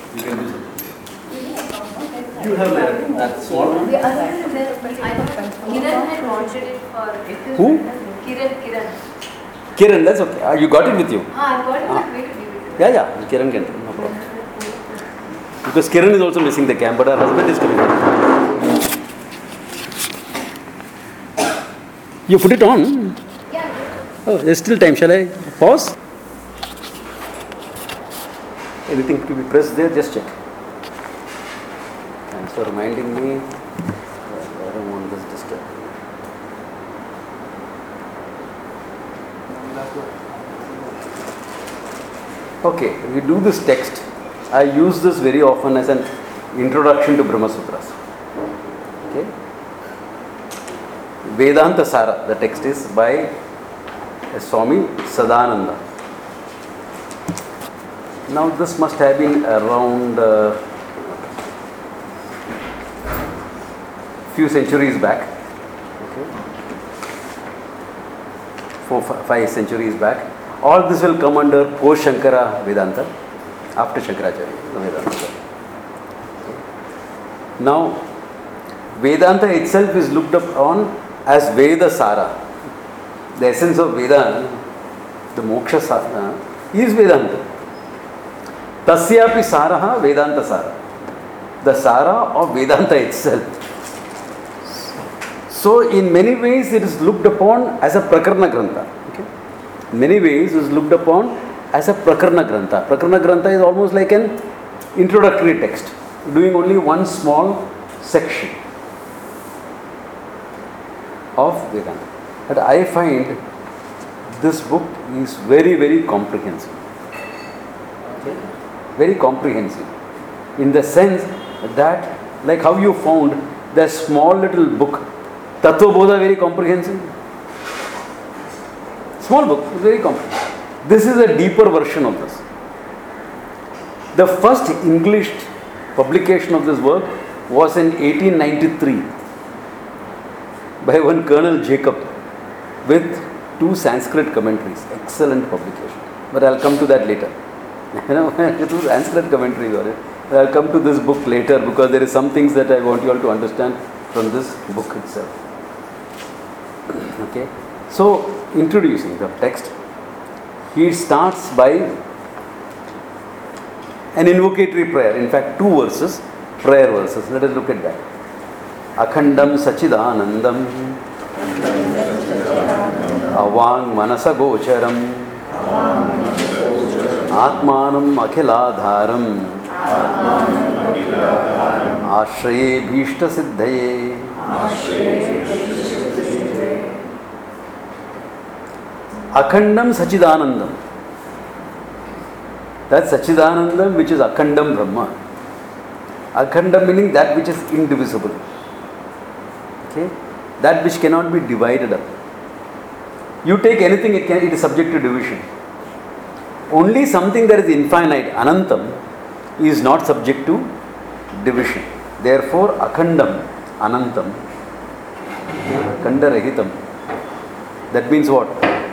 You can do something. You have that small one? The other is there, but I don't confirm. Kiran had wanted it for... Who? Kiran. Kiran, that's okay. You got it with you? I got it, but wait to give it to Yeah, Kiran can take, no problem. Because Kiran is also missing the camp, but her husband is coming. You put it on? Yeah. Oh, there's still time. Shall I pause? Anything to be pressed there, just check. Thanks for reminding me. I don't want this disturbed. Okay, we do this text. I use this very often as an introduction to Brahma Sutras. Okay. Vedanta Sara, the text is by Swami Sadananda. Now this must have been around few centuries back. Okay. 4-5 centuries back. All this will come under post Shankara Vedanta, after Shankaracharya Vedanta. Okay. Now, Vedanta itself is looked upon as Veda Sara. The essence of Veda, the Moksha Sara, is Vedanta. Tasyapi Saraha Vedanta Sara. The Sara of Vedanta itself. So, in many ways, it is looked upon as a Prakarana Grantha. Okay? In many ways, it is looked upon as a Prakarana Grantha. Prakarana Grantha is almost like an introductory text, doing only one small section of Vedanta. But I find this book is very, very comprehensive. Okay? Very comprehensive. In the sense that, like how you found that small little book, Tattva Bodha, very comprehensive. Small book, very comprehensive. This is a deeper version of this. The first English publication of this work was in 1893 by one Colonel Jacob with 2 Sanskrit commentaries. Excellent publication. But I'll come to that later. It was Sanskrit commentaries on it. I'll come to this book later because there is some things that I want you all to understand from this book itself. Okay. So, introducing the text, he starts by an invocatory prayer. In fact, 2 verses, prayer verses. Let us look at that. Akhandam Sachidanandam Avang Manasa Gocharam Atmanam Akhiladharam Ashraye Bhishta Siddhaye. Akhandam Sachidanandam. That's Sachidanandam, which is Akhandam Brahma. Akhandam meaning that which is indivisible. Okay? That which cannot be divided up. You take anything, it is subject to division. Only something that is infinite, Anantam, is not subject to division. Therefore, Akhandam, Anantam, Khanda Rahitam. That means what?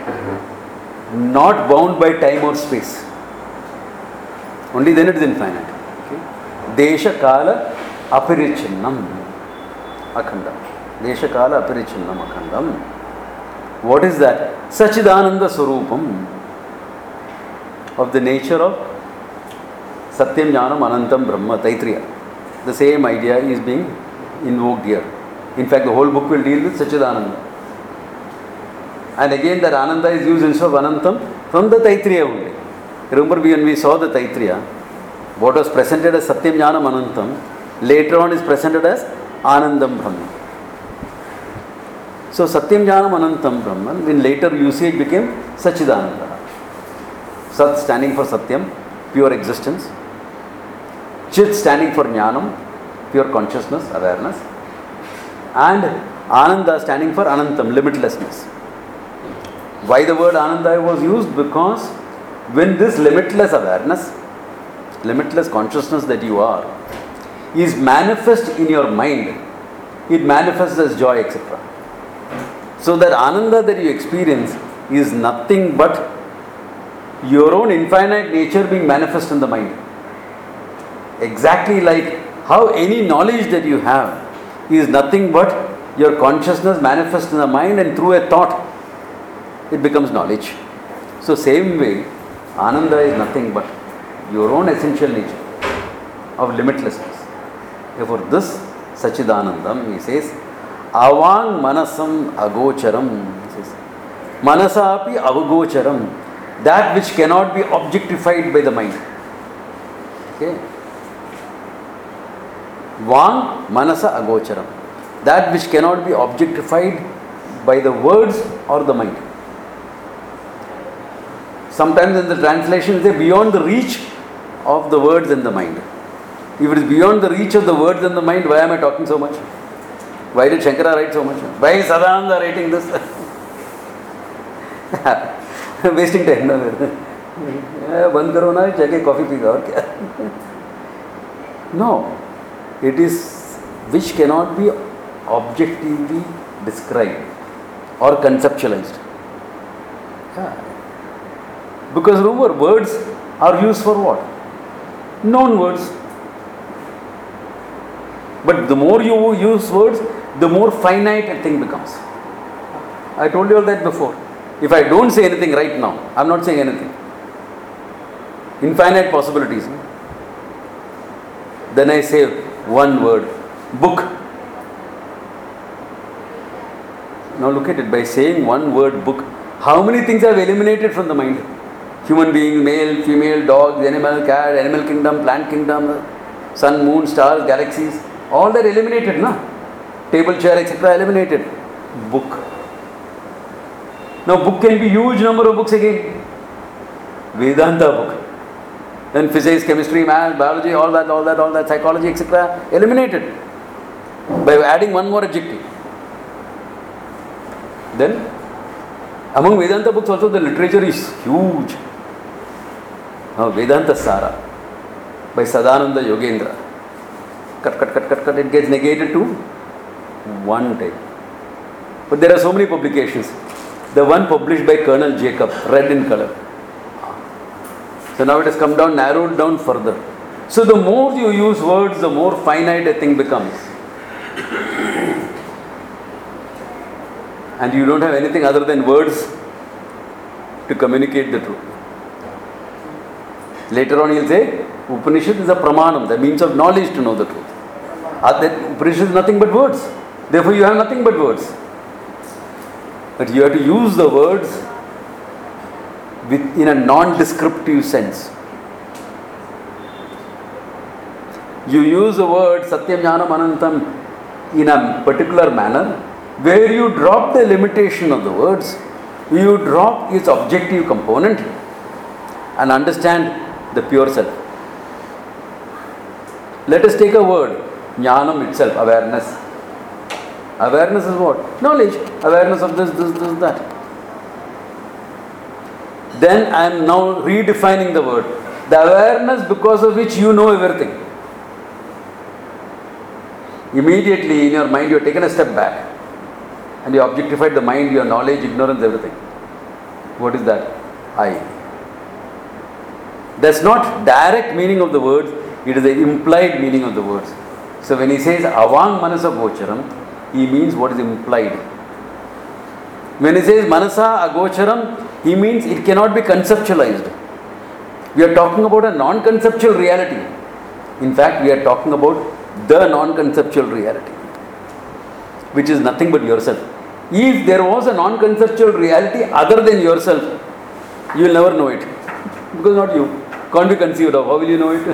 Not bound by time or space. Only then it is infinite. Okay? Desha Kala Apirichinnam Akhandam. Desha Kala Apirichinnam Akhandam. What is that? Sachidananda Swarupam, of the nature of Satyam Jnanam Anantam Brahma Taitriya. The same idea is being invoked here. In fact, the whole book will deal with Sachidananda. And again, that Ananda is used instead of Anantam from the Taitriya only. Remember, when we saw the Taitriya, what was presented as Satyam Jnanam Anantam, later on is presented as Anandam Brahma. So, Satyam Jnanam Anantam Brahman, in later usage became Sachidananda. Sat standing for Satyam, pure existence. Chit standing for Jnanam, pure consciousness, awareness. And Ananda standing for Anantam, limitlessness. Why the word Ananda was used? Because when this limitless awareness, limitless consciousness that you are, is manifest in your mind, it manifests as joy, etc. So that Ananda that you experience is nothing but your own infinite nature being manifest in the mind. Exactly like how any knowledge that you have is nothing but your consciousness manifests in the mind, and through a thought it becomes knowledge. So same way, Ananda is nothing but your own essential nature of limitlessness. Therefore this Sachidanandam, he says, Avang manasam agocharam. He says, Manasa api avagocharam. That which cannot be objectified by the mind. Okay. Vang manasa agocharam. That which cannot be objectified by the words or the mind. Sometimes in the translation they say beyond the reach of the words and the mind. If it is beyond the reach of the words and the mind, why am I talking so much? Why did Shankara write so much? Why is Sadananda writing this? Wasting time. बंद करो ना, जाके coffee पीगा और क्या? No, it is which cannot be objectively described or conceptualized. Yeah. Because remember, words are used for what? Known words. But the more you use words, the more finite a thing becomes. I told you all that before. If I don't say anything right now, I am not saying anything. Infinite possibilities. Then I say one word, book. Now look at it, by saying one word, book, how many things have eliminated from the mind? Human being, male, female, dogs, animal, cat, animal kingdom, plant kingdom, sun, moon, stars, galaxies, all that eliminated, na? Table, chair, etc. eliminated. Book. Now book can be huge number of books again. Vedanta book. Then physics, chemistry, math, biology, all that, psychology, etc. eliminated by adding one more adjective. Then among Vedanta books also the literature is huge. Now Vedanta Sara by Sadananda Yogendra. Cut, it gets negated to one type. But there are so many publications. The one published by Colonel Jacob, red in color. So now it has come down, narrowed down further. So the more you use words, the more finite a thing becomes. And you don't have anything other than words to communicate the truth. Later on he'll say, Upanishad is a pramanam, the means of knowledge to know the truth. Upanishad is nothing but words. Therefore you have nothing but words. But you have to use the words in a non-descriptive sense. You use the word Satyam Jnanam Anantam in a particular manner where you drop the limitation of the words, you drop its objective component and understand the pure self. Let us take a word, Jnanam itself, awareness. Awareness is what? Knowledge. Awareness of this, that. Then I am now redefining the word. The awareness because of which you know everything. Immediately in your mind you have taken a step back and you objectified the mind, your knowledge, ignorance, everything. What is that? I. That's not direct meaning of the words, it is the implied meaning of the words. So when he says Avang Manasa Gocharam, he means what is implied. When he says Manasa Agocharam, he means it cannot be conceptualized. We are talking about a non-conceptual reality. In fact, we are talking about the non-conceptual reality, which is nothing but yourself. If there was a non-conceptual reality other than yourself, you will never know it. Because not you. Can't be conceived of. How will you know it?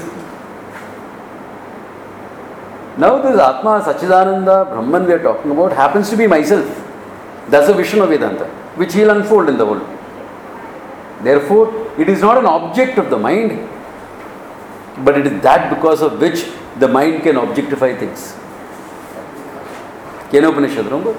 Now this Atma, Sachidananda, Brahman we are talking about happens to be myself. That's the vision of Vedanta, which he will unfold in the world. Therefore, it is not an object of the mind, but it is that because of which the mind can objectify things. Kenopanishad, remember?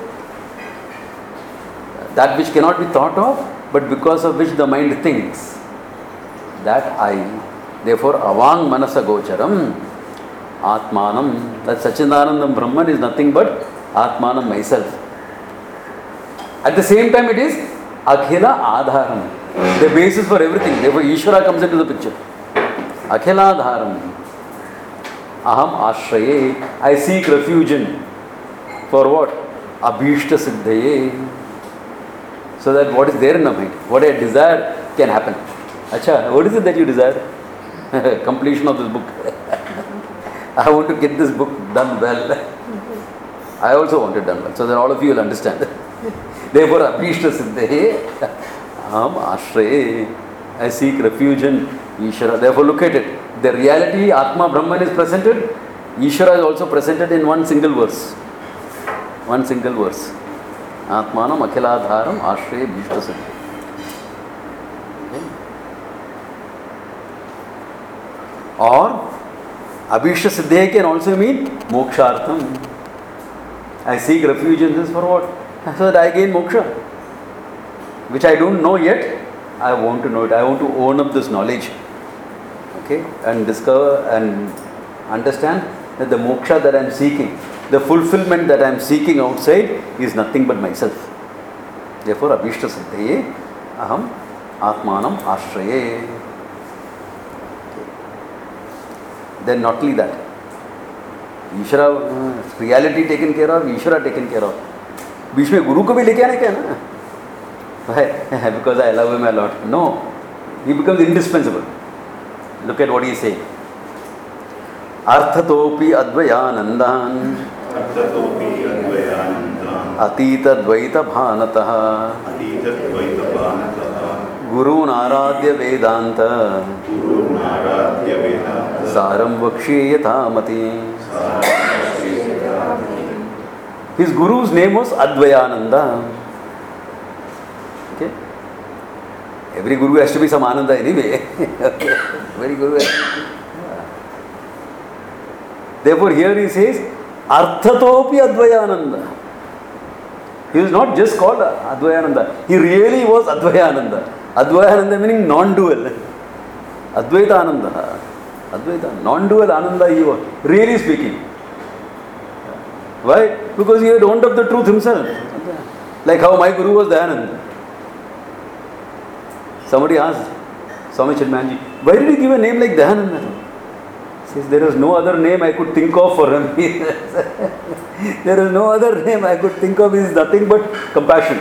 That which cannot be thought of, but because of which the mind thinks. That I. Therefore, Avang Manasa Gocharam, Atmanam, that Sachidanandam Brahman is nothing but Atmanam, myself. At the same time, it is Akhila Adharam, the basis for everything. Therefore, Ishvara comes into the picture. Akhila Adharam. aham ashraye. I seek refuge in. For what? Abhishta siddhaye. So that what is there in the mind, what I desire can happen. Acha, what is it that you desire? Completion of this book. I want to get this book done well. I also want it done well, so that all of you will understand. Therefore, Abhishta siddhaye, aham ashraye. I seek refuge in Ishvara. Therefore, look at it. The reality, Atma Brahman is presented. Ishvara is also presented in one single verse. One single verse. Atmanam akhiladharam ashraye bhishta siddhi. Or Abhishta siddhi can also mean mokshartham. I seek refuge in this for what? So that I gain moksha. Which I don't know yet. I want to know it. I want to own up this knowledge. Okay? And discover and understand that the moksha that I am seeking, the fulfillment that I am seeking outside is nothing but myself. Therefore, Abhishta siddhaye aham atmanam ashraye. Then not only that, Ishvara, reality taken care of, Ishvara taken care of. बीच में गुरु को भी लेके आने क्या ना? Why? Because I love him a lot. No, he becomes indispensable. Look at what he is saying. Arthatopi advayanandan atita dvaita bhanatah gurun aradhya vedanta saram vakshye yathamati. His guru's name was Advayananda. Okay? Every guru has to be some Ananda anyway. Very guru. Therefore, here he says, Arthatopi Advayananda. He was not just called Advayananda. He really was Advayananda. Advayananda meaning non-dual. Advaita Ananda. Advaita, non-dual Ananda he was. Really speaking. Why? Because he had owned up the truth himself. Like how my guru was Dayananda. Somebody asked Swami Chinmayanji, why did he give a name like Dayananda? He says, there is no other name I could think of for him. There is no other name I could think of. He is nothing but compassion.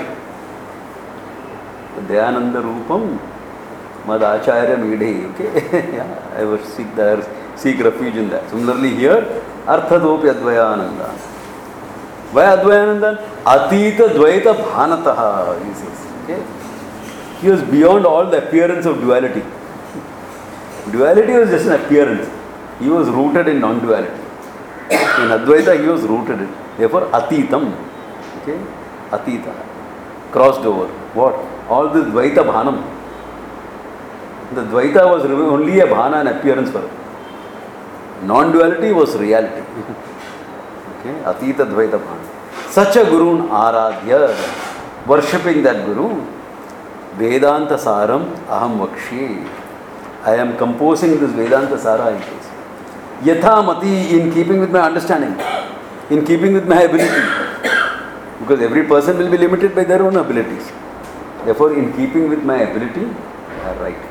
Dayananda Rupam Mad Acharya Midhi. Okay? Yeah, I would seek refuge in that. Similarly here, Arthadopi Advayananda. Why Advayananda? Atita Dvaita Bhanataha, he says. Okay? He was beyond all the appearance of duality. Duality was just an appearance. He was rooted in non-duality. In Advaita, he was rooted in. Therefore, Atitam. Okay? Atita. Crossed over. What? All this Dvaita Bhanam. The Dvaita was only a Bhana, an appearance for it. Non-duality was reality. Okay? Atita Dvaita Bhana. Such a Gurun Aradhya, worshipping that Guru, Vedanta Saram Aham Vakshi. I am composing this Vedanta Sara in case. Yatha Mati, in keeping with my understanding, in keeping with my ability. Because every person will be limited by their own abilities. Therefore, in keeping with my ability, I are right.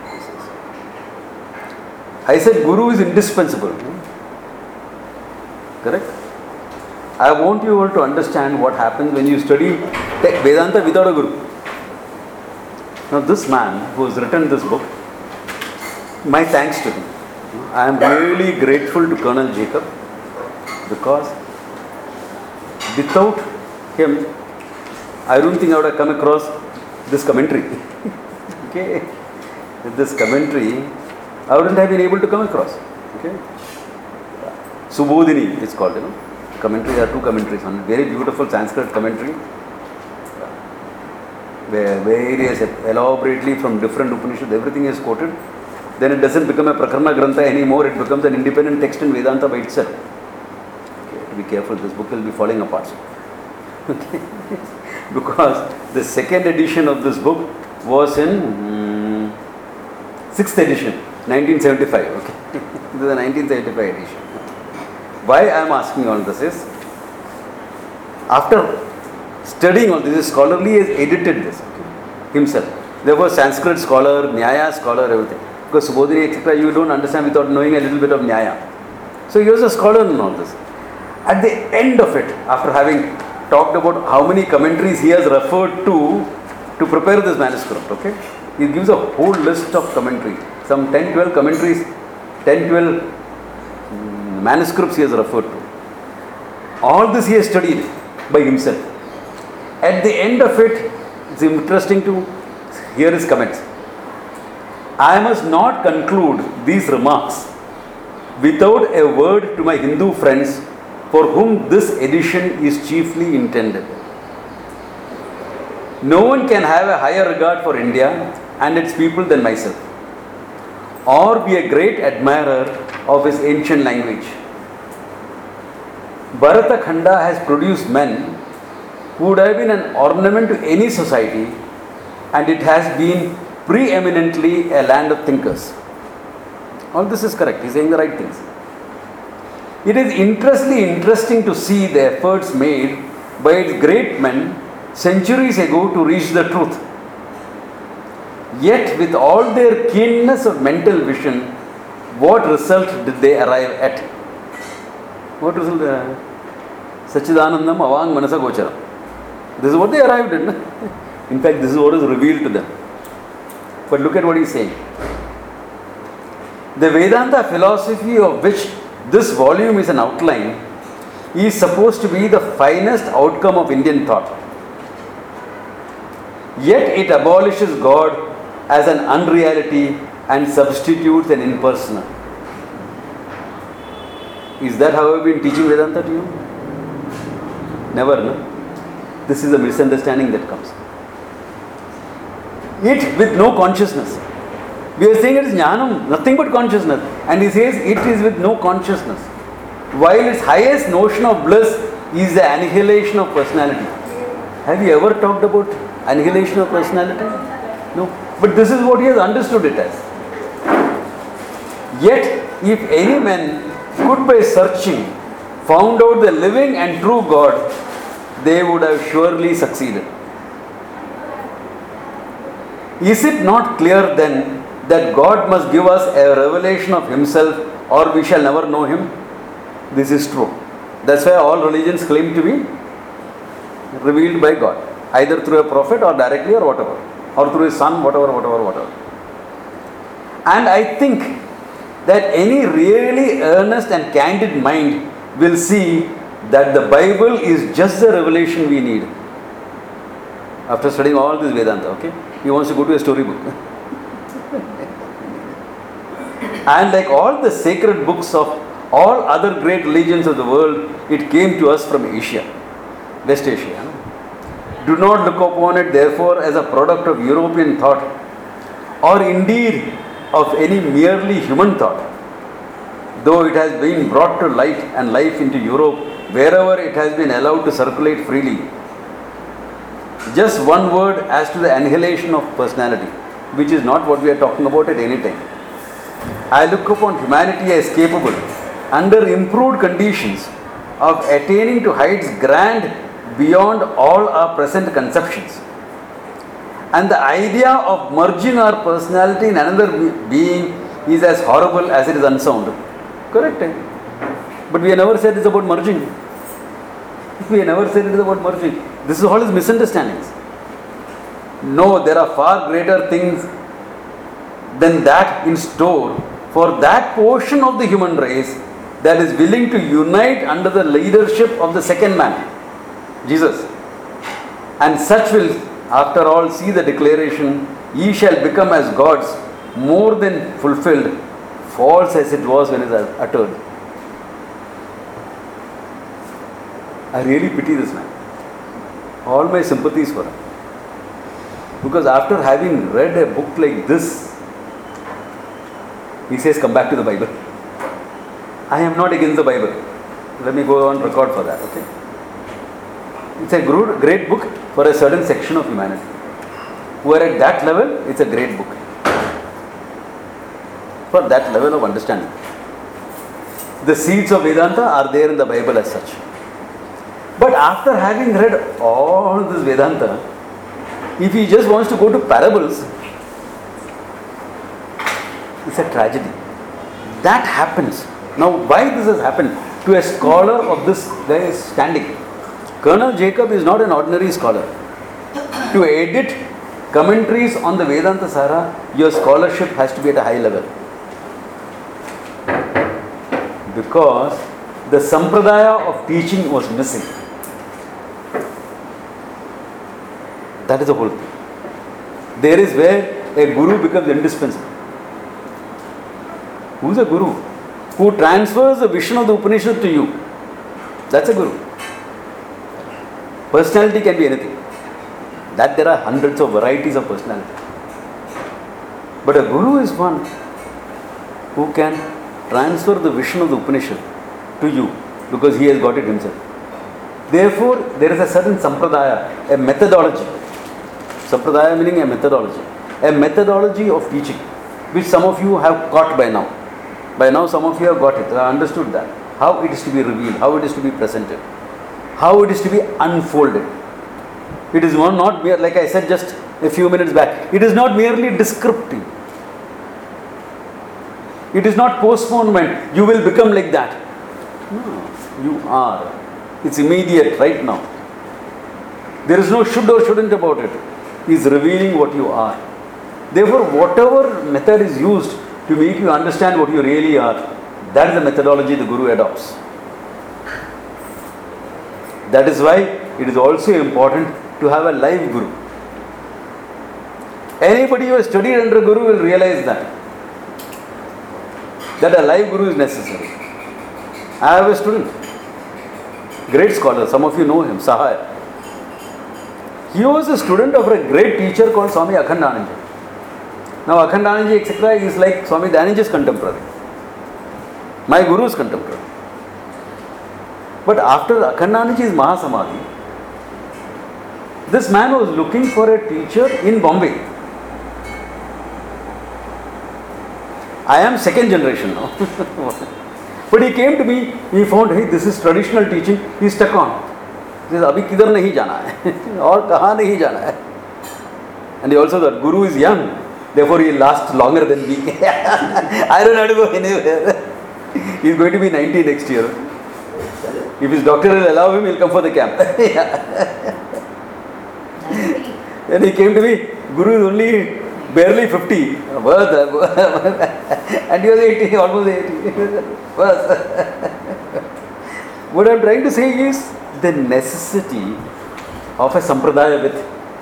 I said Guru is indispensable. Correct? I want you all to understand what happens when you study Vedanta without a Guru. Now this man who has written this book, my thanks to him. I am really grateful to Colonel Jacob because without him, I don't think I would have come across this commentary. Okay? With this commentary, I wouldn't have been able to come across. Okay? Subodhini is called, Commentary, there are two commentaries. One very beautiful Sanskrit commentary, where various elaborately from different Upanishads, everything is quoted. Then it doesn't become a Prakarana Grantha anymore, it becomes an independent text in Vedanta by itself. Okay, to be careful, this book will be falling apart. Okay. Because the second edition of this book was in 6th edition, 1975. Okay. This is the 1975 edition. Why I am asking all this is, after studying all this, scholarly has edited this himself. There was Sanskrit scholar, Nyaya scholar, everything. Because Subodhini, etc., you don't understand without knowing a little bit of Nyaya. So he was a scholar in all this. At the end of it, after having talked about how many commentaries he has referred to prepare this manuscript, okay, he gives a whole list of commentaries, some 10-12 commentaries, 10-12 manuscripts he has referred to. All this he has studied by himself. At the end of it, it's interesting to hear his comments. I must not conclude these remarks without a word to my Hindu friends for whom this edition is chiefly intended. No one can have a higher regard for India and its people than myself, or be a great admirer of its ancient language. Bharata Khanda has produced men who would have been an ornament to any society, and it has been preeminently a land of thinkers. All this is correct. He is saying the right things. It is interesting to see the efforts made by its great men centuries ago to reach the truth. Yet, with all their keenness of mental vision, what result did they arrive at? What result? Sachidanandam avang manasa gocharam. This is what they arrived in. In fact, this is what is revealed to them. But look at what he is saying. The Vedanta philosophy of which this volume is an outline is supposed to be the finest outcome of Indian thought. Yet it abolishes God as an unreality and substitutes an impersonal. Is that how I have been teaching Vedanta to you? Never, no? This is a misunderstanding that comes. It with no consciousness. We are saying it is jnanam, nothing but consciousness. And he says it is with no consciousness. While its highest notion of bliss is the annihilation of personality. Have you ever talked about annihilation of personality? No. But this is what he has understood it as. Yet, if any man could by searching found out the living and true God, they would have surely succeeded. Is it not clear then that God must give us a revelation of Himself or we shall never know Him? This is true. That's why all religions claim to be revealed by God, either through a prophet or directly or whatever, or through His Son, whatever. And I think that any really earnest and candid mind will see that the Bible is just the revelation we need. After studying all this Vedanta, okay? He wants to go to a storybook. And like all the sacred books of all other great religions of the world, it came to us from Asia, West Asia. Do not look upon it therefore as a product of European thought, or indeed of any merely human thought, though it has been brought to light and life into Europe wherever it has been allowed to circulate freely. Just one word as to the annihilation of personality, which is not what we are talking about at any time. I look upon humanity as capable, under improved conditions, of attaining to heights grand beyond all our present conceptions. And the idea of merging our personality in another being is as horrible as it is unsound. Correct? But we have never said it's about merging. We have never said it is about merging. This is all his misunderstandings. No, there are far greater things than that in store for that portion of the human race that is willing to unite under the leadership of the second man, Jesus. And such will, after all, see the declaration, ye shall become as gods, more than fulfilled, false as it was when it was uttered. I really pity this man. All my sympathies for him. Because after having read a book like this, he says, come back to the Bible. I am not against the Bible. Let me go on record for that, okay? It's a great book for a certain section of humanity. Who are at that level, it's a great book. For that level of understanding. The seeds of Vedanta are there in the Bible as such. But after having read all this Vedanta, if he just wants to go to parables, it's a tragedy. That happens Now, why this has happened to a scholar of this guy's standing? Colonel Jacob is not an ordinary scholar. To edit commentaries on the Vedanta Sara, your scholarship has to be at a high level. Because the sampradaya of teaching was missing. That is the whole thing. There is where a guru becomes indispensable. Who is a guru? Who transfers the vision of the Upanishad to you. That's a guru. Personality can be anything. That there are hundreds of varieties of personality. But a guru is one who can transfer the vision of the Upanishad to you because he has got it himself. Therefore, there is a certain sampradaya, a methodology. Sampradaya meaning a methodology of teaching, which some of you have caught by now. By now, some of you have got it, understood that. How it is to be revealed, how it is to be presented, how it is to be unfolded. It is not mere, like I said just a few minutes back, it is not merely descriptive. It is not postponement, you will become like that. No, you are. It's immediate right now. There is no should or shouldn't about it. He is revealing what you are. Therefore, whatever method is used to make you understand what you really are, that is the methodology the Guru adopts. That is why it is also important to have a live Guru. Anybody who has studied under a Guru will realize that a live Guru is necessary. I have a student, great scholar, some of you know him, Sahaya. He was a student of a great teacher called Swami Akhandananda. Now Akhandananda etc. is like Swami Dayananda's contemporary. My Guru's contemporary. But after Akhandananda's Mahasamadhi, this man was looking for a teacher in Bombay. I am second generation now. But he came to me, he found, hey, this is traditional teaching, he stuck on. He says, abhi kidhar nahi jana hai, aur kahan nahi jana hai. And he also thought, Guru is young, therefore he will last longer than me. I don't have to go anywhere. He is going to be 90 next year. If his doctor will allow him, he will come for the camp. Then he came to me, Guru is only barely 50. And he was 80, almost 80. What I am trying to say is the necessity of a sampradaya with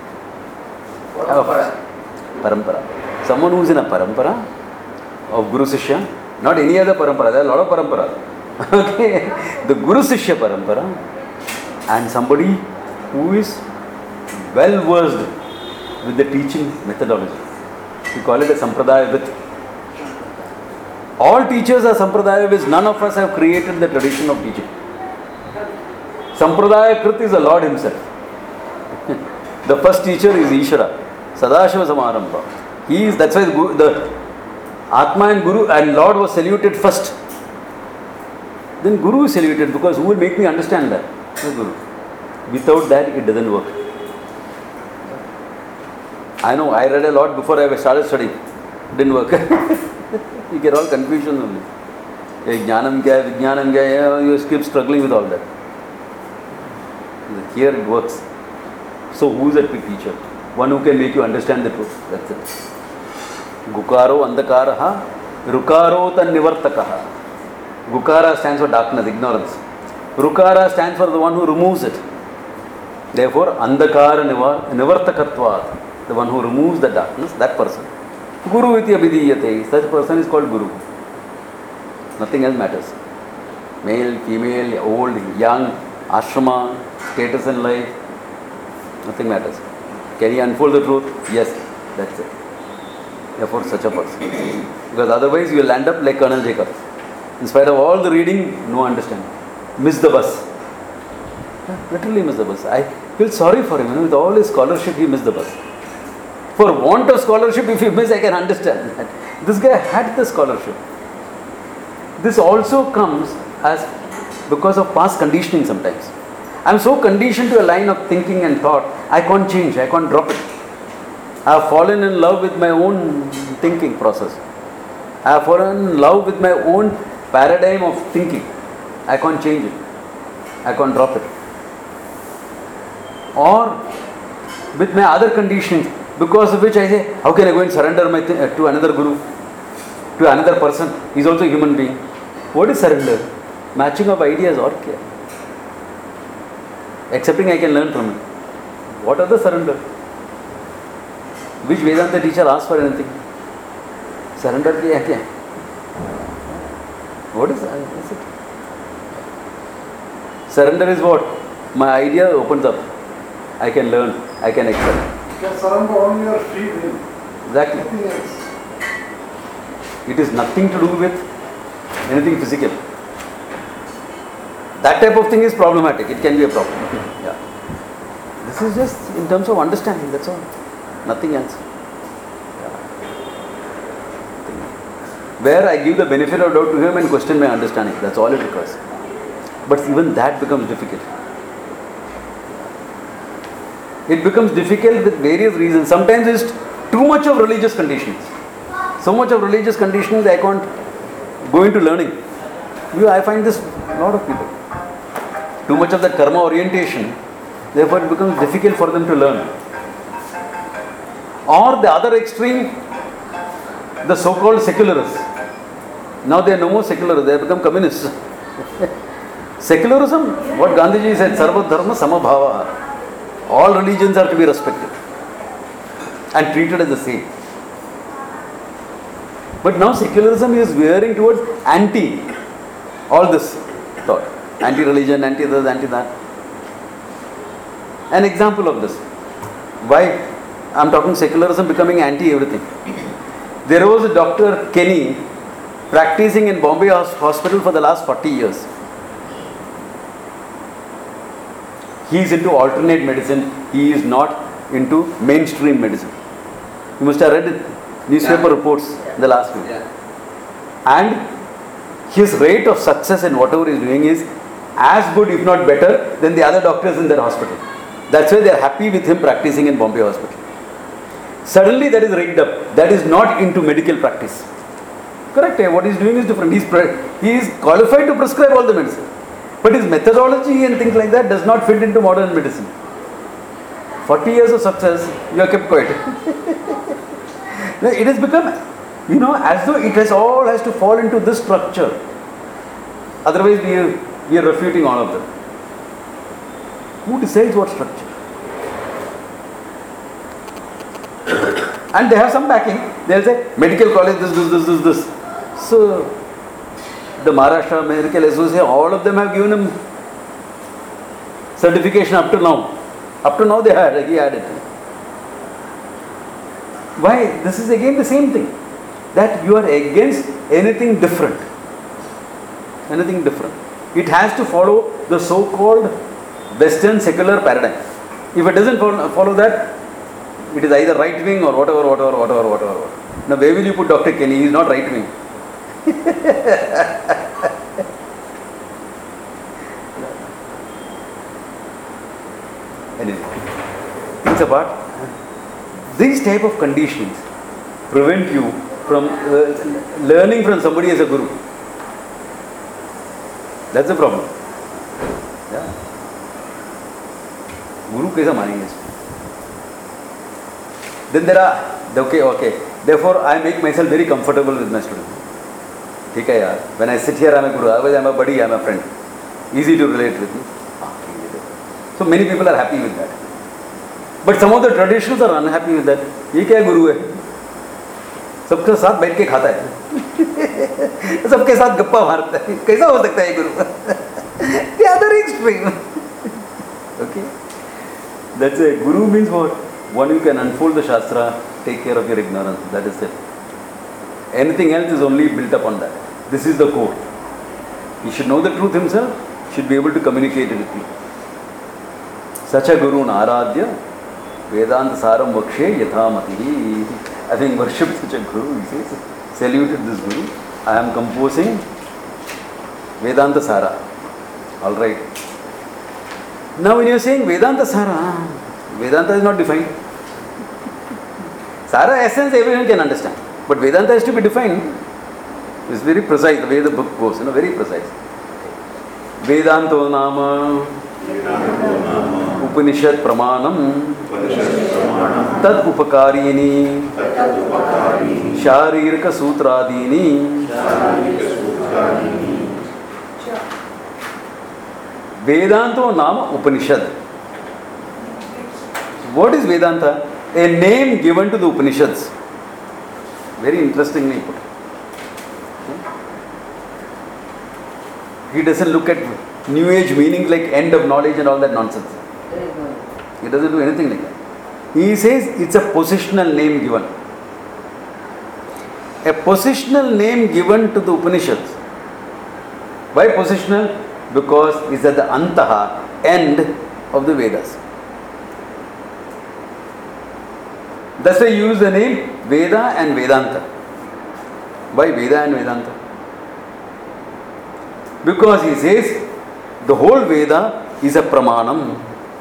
parampara. Someone who is in a parampara of Guru Sishya, not any other parampara, there are a lot of parampara. Okay, the Guru Sishya parampara, and somebody who is well versed with the teaching methodology. We call it a sampradaya with. All teachers are sampradaya with. None of us have created the tradition of teaching. Sampradaya Krit is the Lord himself. The first teacher is Ishvara, Sadashiva Samarambha. He is, that's why the Atma and Guru and Lord was saluted first. Then Guru is saluted because who will make me understand that? The Guru. Without that, it doesn't work. I know, I read a lot before I started studying. It didn't work. You get all confusion only. Jnanam kya hai, Vijnanam kya hai, you keep struggling with all that. Here it works. So who is that big teacher? One who can make you understand the truth. That's it. Gukaro andakaraha, Rukaro tan nivartakaha. Gukara stands for darkness, ignorance. Rukara stands for the one who removes it. Therefore, andakara nivartakatvat. The one who removes the darkness, that person. Guru iti abhidiyate. Such person is called Guru. Nothing else matters. Male, female, old, young, ashrama, status in life. Nothing matters. Can he unfold the truth? Yes, that's it. Therefore, such a person. Because otherwise, you will land up like Colonel Jacob. In spite of all the reading, no understanding. Miss the bus. Literally miss the bus. I feel sorry for him. With all his scholarship, he missed the bus. For want of scholarship, if he miss, I can understand that. This guy had the scholarship. This also comes as because of past conditioning sometimes. I am so conditioned to a line of thinking and thought, I can't change, I can't drop it. I have fallen in love with my own thinking process. I have fallen in love with my own paradigm of thinking. I can't change it. I can't drop it. Or with my other conditions, because of which I say, how can I go and surrender to another guru, to another person? He's also a human being. What is surrender? Matching of ideas or care. Accepting I can learn from it. What are the surrender? Which Vedanta teacher asks for anything? Surrender kiya hai kya? What is it? Surrender is what? My idea opens up. I can learn. I can accept. You can surrender only your free will. Exactly. Nothing else. It is nothing to do with anything physical. That type of thing is problematic. It can be a problem. Yeah. This is just in terms of understanding. That's all. Nothing else. Yeah. Where I give the benefit of doubt to him and question my understanding. That's all it requires. But even that becomes difficult. It becomes difficult with various reasons. Sometimes it's too much of religious conditions. So much of religious conditions I can't go into learning. I find this a lot of people. Too much of that karma orientation, therefore it becomes difficult for them to learn. Or the other extreme, the so-called secularists. Now they are no more secularists, they have become communists. Secularism, what Gandhiji said, Sarva Dharma Samabhava. All religions are to be respected and treated as the same. But now secularism is veering towards anti all this thought. Anti-religion, anti-this, anti-that. An example of this. Why I am talking secularism becoming anti-everything. There was a Dr. Kenny practicing in Bombay Hospital for the last 40 years. He is into alternate medicine. He is not into mainstream medicine. You must have read it, newspaper reports in the last week. And his rate of success in whatever he is doing is as good, if not better, than the other doctors in their hospital. That's why they are happy with him practicing in Bombay Hospital. Suddenly that is rigged up. That is not into medical practice. Correct? What he is doing is different. He is qualified to prescribe all the medicine. But his methodology and things like that does not fit into modern medicine. 40 years of success, you are kept quiet. It has become, as though it all has to fall into this structure. Otherwise, we are refuting all of them. Who decides what structure? And they have some backing. They will say, medical college, this. So, the Maharashtra Medical Association, all of them have given him certification up to now. Up to now he had it. Why? This is again the same thing. That you are against anything different. Anything different. It has to follow the so-called Western secular paradigm. If it doesn't follow that, it is either right wing or whatever. Now where will you put Dr. Kenny? He is not right wing. Anyway, things apart, these type of conditions prevent you from learning from somebody as a guru. That's the problem. Yeah. Guru kaisa manenge? Then there are, okay. Therefore, I make myself very comfortable with my students. Okay, yaar. When I sit here, I am a guru. Otherwise, I am a buddy, I am a friend. Easy to relate with me. So many people are happy with that. But some of the traditionals are unhappy with that. ये क्या गुरु है? सबके साथ बैठ के खाता है. सबके साथ गप्पा मारता है. कैसा हो सकता है गुरु? The other extreme. Okay. That's it. Guru means what? One who can unfold the Shastra, take care of your ignorance. That is it. Anything else is only built upon that. This is the core. He should know the truth himself, should be able to communicate it with you. Such a Guru Naradya, Vedanta Saram Vakshe Yathamati. Having worshipped such a Guru, he says, saluted this Guru, I am composing Vedanta Sara. Alright. Now when you are saying Vedanta Sara, Vedanta is not defined. Sara essence everyone can understand. But Vedanta has to be defined. It's very precise, the way the book goes, very precise. Vedanto Nama Upanishad Pramanam Tad Upakarini Sharirika Sutradini Vedanto Nama Upanishad. What is Vedanta? A name given to the Upanishads. Very interestingly put. He doesn't look at New Age meanings like end of knowledge and all that nonsense. He doesn't do anything like that. He says it's a positional name given. A positional name given to the Upanishads. Why positional? Because it's at the antaha, end of the Vedas. That's why you use the name Veda and Vedanta. Why Veda and Vedanta? Because he says the whole Veda is a pramanam.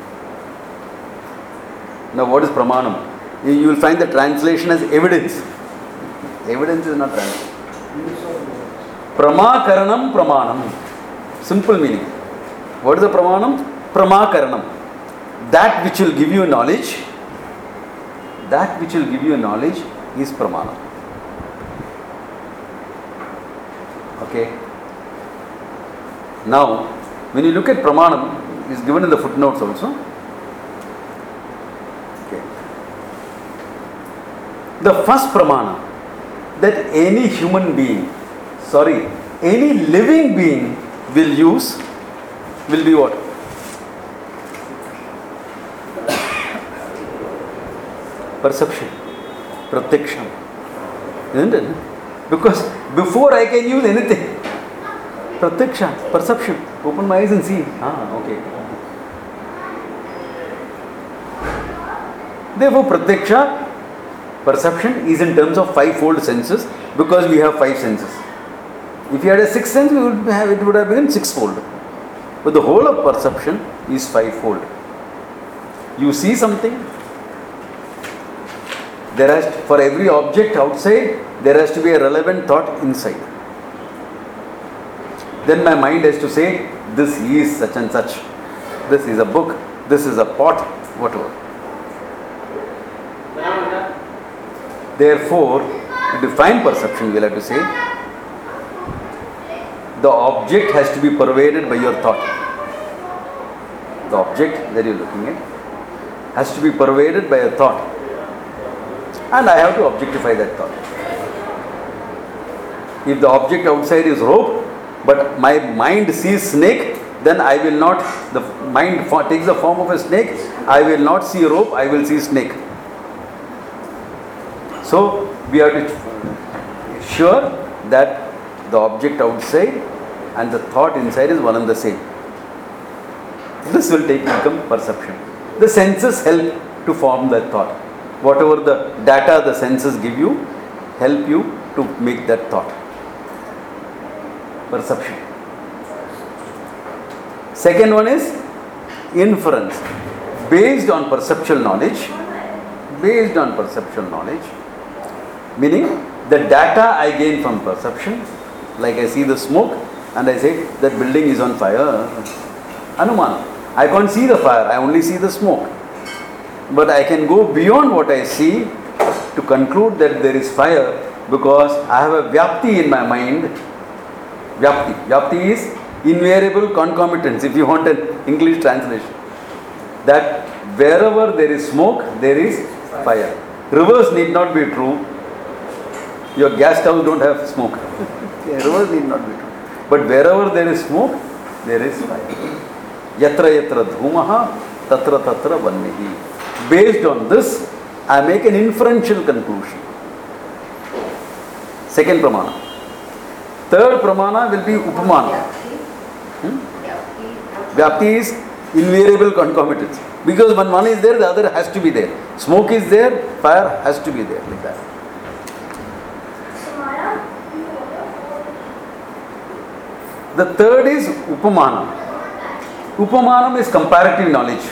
Now what is pramanam? You will find the translation as evidence. Evidence is not translation. Pramakaranam pramanam. Simple meaning. What is the pramanam? Pramakaranam. That which will give you knowledge. That which will give you knowledge is pramanam. Okay. Now, when you look at pramanam, it is given in the footnotes also. Okay. The first pramana that any human being, any living being will use will be what? Perception, pratyaksham, isn't it? Because before I can use anything, pratyaksha, perception, open my eyes and see. Okay. Therefore, pratyaksha, perception is in terms of fivefold senses because we have five senses. If you had a sixth sense, it would have been sixfold. But the whole of perception is fivefold. You see something. For every object outside, there has to be a relevant thought inside. Then my mind has to say, this is such and such. This is a book. This is a pot. Whatever. Therefore, to define perception, we'll have to say, the object has to be pervaded by your thought. The object that you're looking at has to be pervaded by a thought. And I have to objectify that thought. If the object outside is rope, but my mind sees snake, then I will not, the mind takes the form of a snake, I will not see rope, I will see snake. So, we have to ensure that the object outside and the thought inside is one and the same. This will become perception. The senses help to form that thought. Whatever the data the senses give you, help you to make that thought. Perception. Second one is inference. Based on perceptual knowledge, meaning the data I gain from perception, like I see the smoke and I say that building is on fire. Anumana. I can't see the fire, I only see the smoke. But I can go beyond what I see to conclude that there is fire because I have a vyapti in my mind. Vyapti is invariable concomitance, if you want an English translation. That wherever there is smoke, there is fire. Reverse need not be true. Your gas stoves don't have smoke. Reverse need not be true. But wherever there is smoke, there is fire. Yatra yatra dhumaha, tatra tatra vannihi. Based on this, I make an inferential conclusion. Second pramana. Third pramana will be upamana. Vyapti is invariable concomitance. Because when one is there, the other has to be there. Smoke is there, fire has to be there, like that. The third is upamana. Upamanam is comparative knowledge.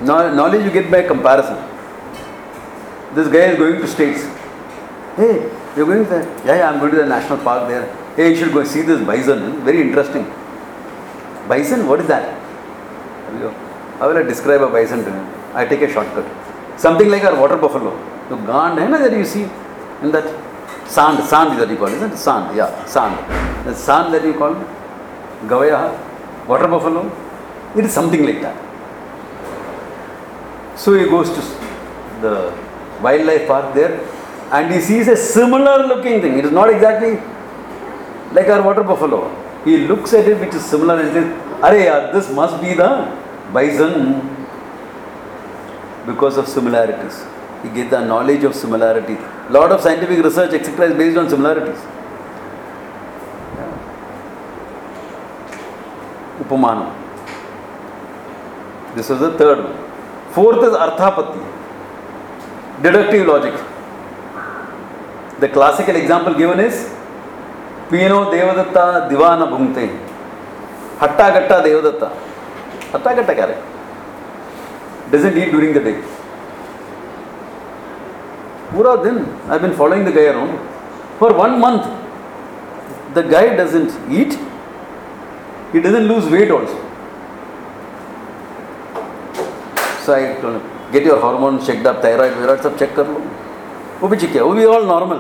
Knowledge you get by comparison. This guy is going to States. Hey, You're going there? Yeah, I'm going to the national park there. Hey, you should go see this bison. Very interesting. Bison, what is that? How will I describe a bison to you? I take a shortcut. Something like our water buffalo. The gand that you see in that sand is that you call it, isn't it? Sand, yeah, sand. The sand that you call it, Gavaya, water buffalo. It is something like that. So he goes to the wildlife park there and he sees a similar looking thing. It is not exactly like our water buffalo. He looks at it which is similar and says, "Arey yaar, this must be the bison," because of similarities. He gets the knowledge of similarity. Lot of scientific research, etc., is based on similarities. Upamanam. This is the third one. Fourth is Arthapatti. Deductive logic. The classical example given is Pino Devadatta Divana Bhumte. Hatta Gatta Devadatta. Hatta Gatta kya hai? Doesn't eat during the day. Pura din, I've been following the guy around. For 1 month, the guy doesn't eat. He doesn't lose weight also. So I told him, get your hormones checked up, thyroid, sab check kar lo. वो भी check किया, वो भी all normal.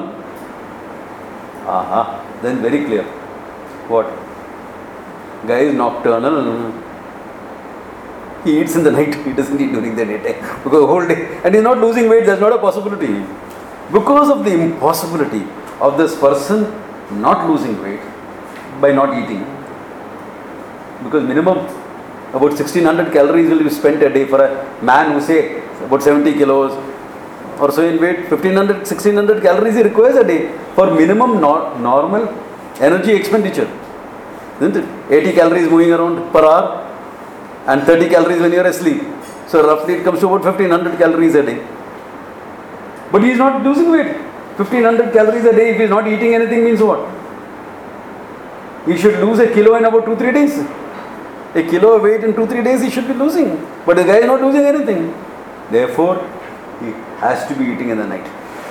Aha, then very clear. What? Guy is nocturnal. He eats in the night, he doesn't eat during the daytime. Because the whole day, and he's not losing weight, that's not a possibility. Because of the impossibility of this person not losing weight by not eating. Because minimum about 1600 calories will be spent a day for a man who say about 70 kilos or so in weight. 1600 calories he requires a day for minimum normal energy expenditure. Isn't it? 80 calories moving around per hour and 30 calories when you are asleep. So roughly it comes to about 1500 calories a day. But he is not losing weight. 1500 calories a day if he is not eating anything means what? He should lose a kilo in about 2-3 days. A kilo of weight in 2-3 days he should be losing. But the guy is not losing anything. Therefore, he has to be eating in the night.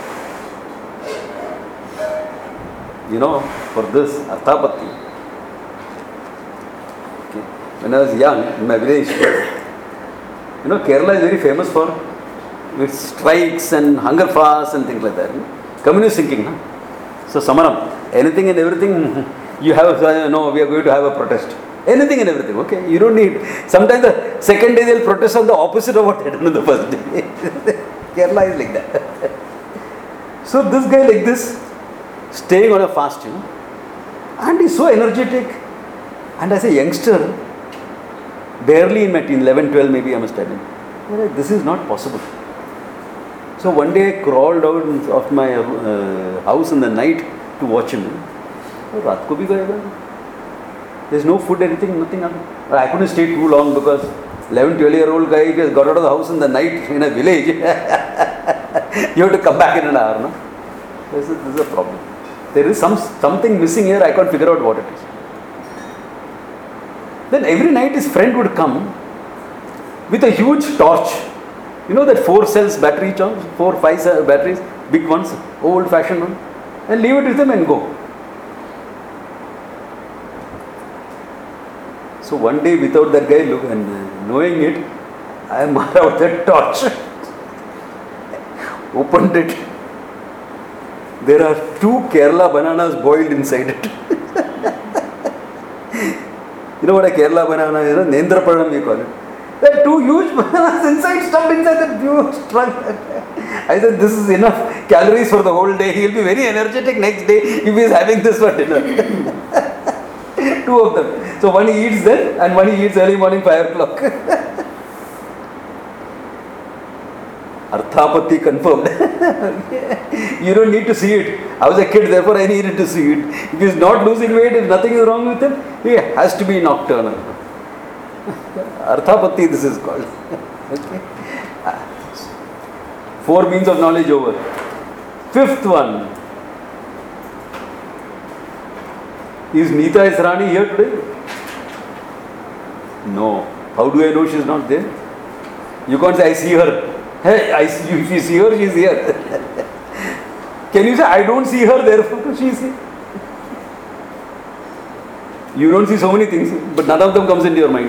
You know, for this, Arthapatti. Okay. When I was young, in my village, Kerala is very famous for its strikes and hunger fasts and things like that. Communist thinking. So, Samaram, anything and everything, you have, no, we are going to have a protest. Anything and everything, okay? You don't need. Sometimes the second day they'll protest on the opposite of what they did on the first day. Kerala is like that. So this guy like this, staying on a fast, and he's so energetic. And as a youngster, barely in my teen, 11, 12 maybe I must have been. This is not possible. So one day I crawled out of my house in the night to watch him. Raat ko bhi gayega. There's no food, anything, nothing. But I couldn't stay too long because 11, 12-year-old guy has got out of the house in the night in a village. You have to come back in an hour. No? This is a problem. There is something missing here. I can't figure out what it is. Then every night his friend would come with a huge torch. You know that 4 cells battery charge? 4, 5 batteries, big ones, old-fashioned one. And leave it with him and go. So one day without that guy knowing it, I marked out that torch, opened it. There are 2 Kerala bananas boiled inside it. You know what a Kerala banana is? Nendrapadam we call it. There are 2 huge bananas stuffed inside that huge trunk. I said, this is enough calories for the whole day. He will be very energetic next day if he is having this for dinner. 2 of them. So one he eats then and one he eats early morning 5 o'clock. Arthapatti confirmed. You don't need to see it. I was a kid, therefore I needed to see it. If he is not losing weight, if nothing is wrong with him, he has to be nocturnal. Arthapatti this is called. Okay. 4 means of knowledge over. 5th one. Is Neeta Israni here today? No. How do I know she is not there? You can't say, I see her. Hey, I see you. If you see her, she is here. Can you say, I don't see her, therefore she is here? You don't see so many things, but none of them comes into your mind.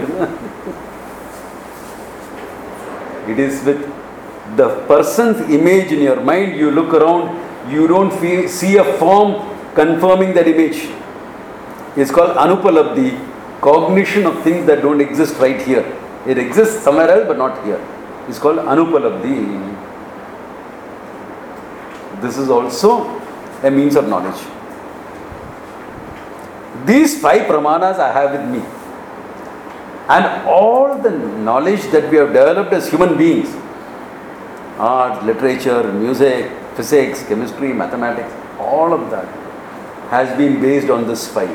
It is with the person's image in your mind, you look around, you don't see a form confirming that image. It's called anupalabdhi, cognition of things that don't exist right here. It exists somewhere else but not here. It's called anupalabdhi. This is also a means of knowledge. These 5 pramanas I have with me. And all the knowledge that we have developed as human beings, art, literature, music, physics, chemistry, mathematics, all of that has been based on this 5.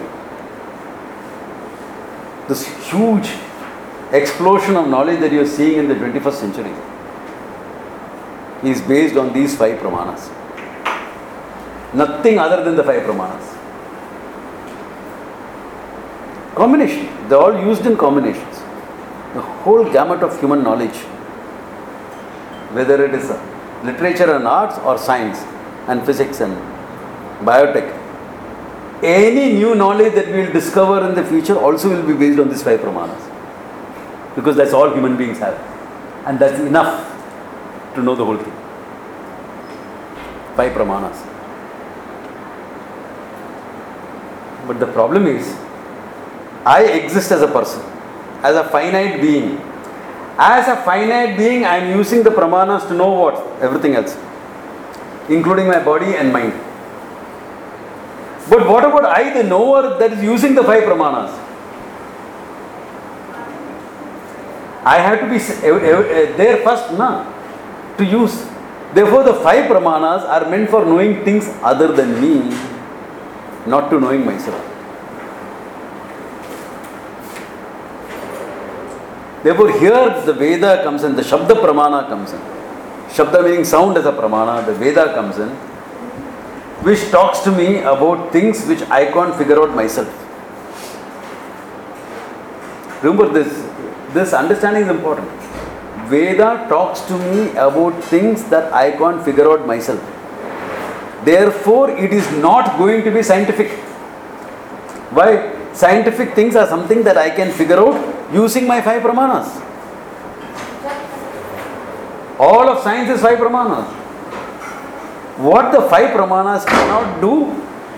This huge explosion of knowledge that you are seeing in the 21st century is based on these 5 pramanas. Nothing other than the 5 pramanas. Combination. They are all used in combinations. The whole gamut of human knowledge, whether it is literature and arts or science and physics and biotech, any new knowledge that we will discover in the future also will be based on these 5 pramanas. Because that's all human beings have. And that's enough to know the whole thing. 5 pramanas. But the problem is, I exist as a person, as a finite being. As a finite being, I am using the pramanas to know what? Everything else, including my body and mind. But what about I, the knower, that is using the 5 pramanas? I have to be there first, to use. Therefore, the 5 pramanas are meant for knowing things other than me, not to knowing myself. Therefore, here the Veda comes in, the Shabda Pramana comes in. Shabda meaning sound as a Pramana, the Veda comes in, which talks to me about things which I can't figure out myself. Remember this understanding is important. Veda talks to me about things that I can't figure out myself. Therefore, it is not going to be scientific. Why? Scientific things are something that I can figure out using my 5 pramanas. All of science is 5 pramanas. What the 5 pramanas cannot do,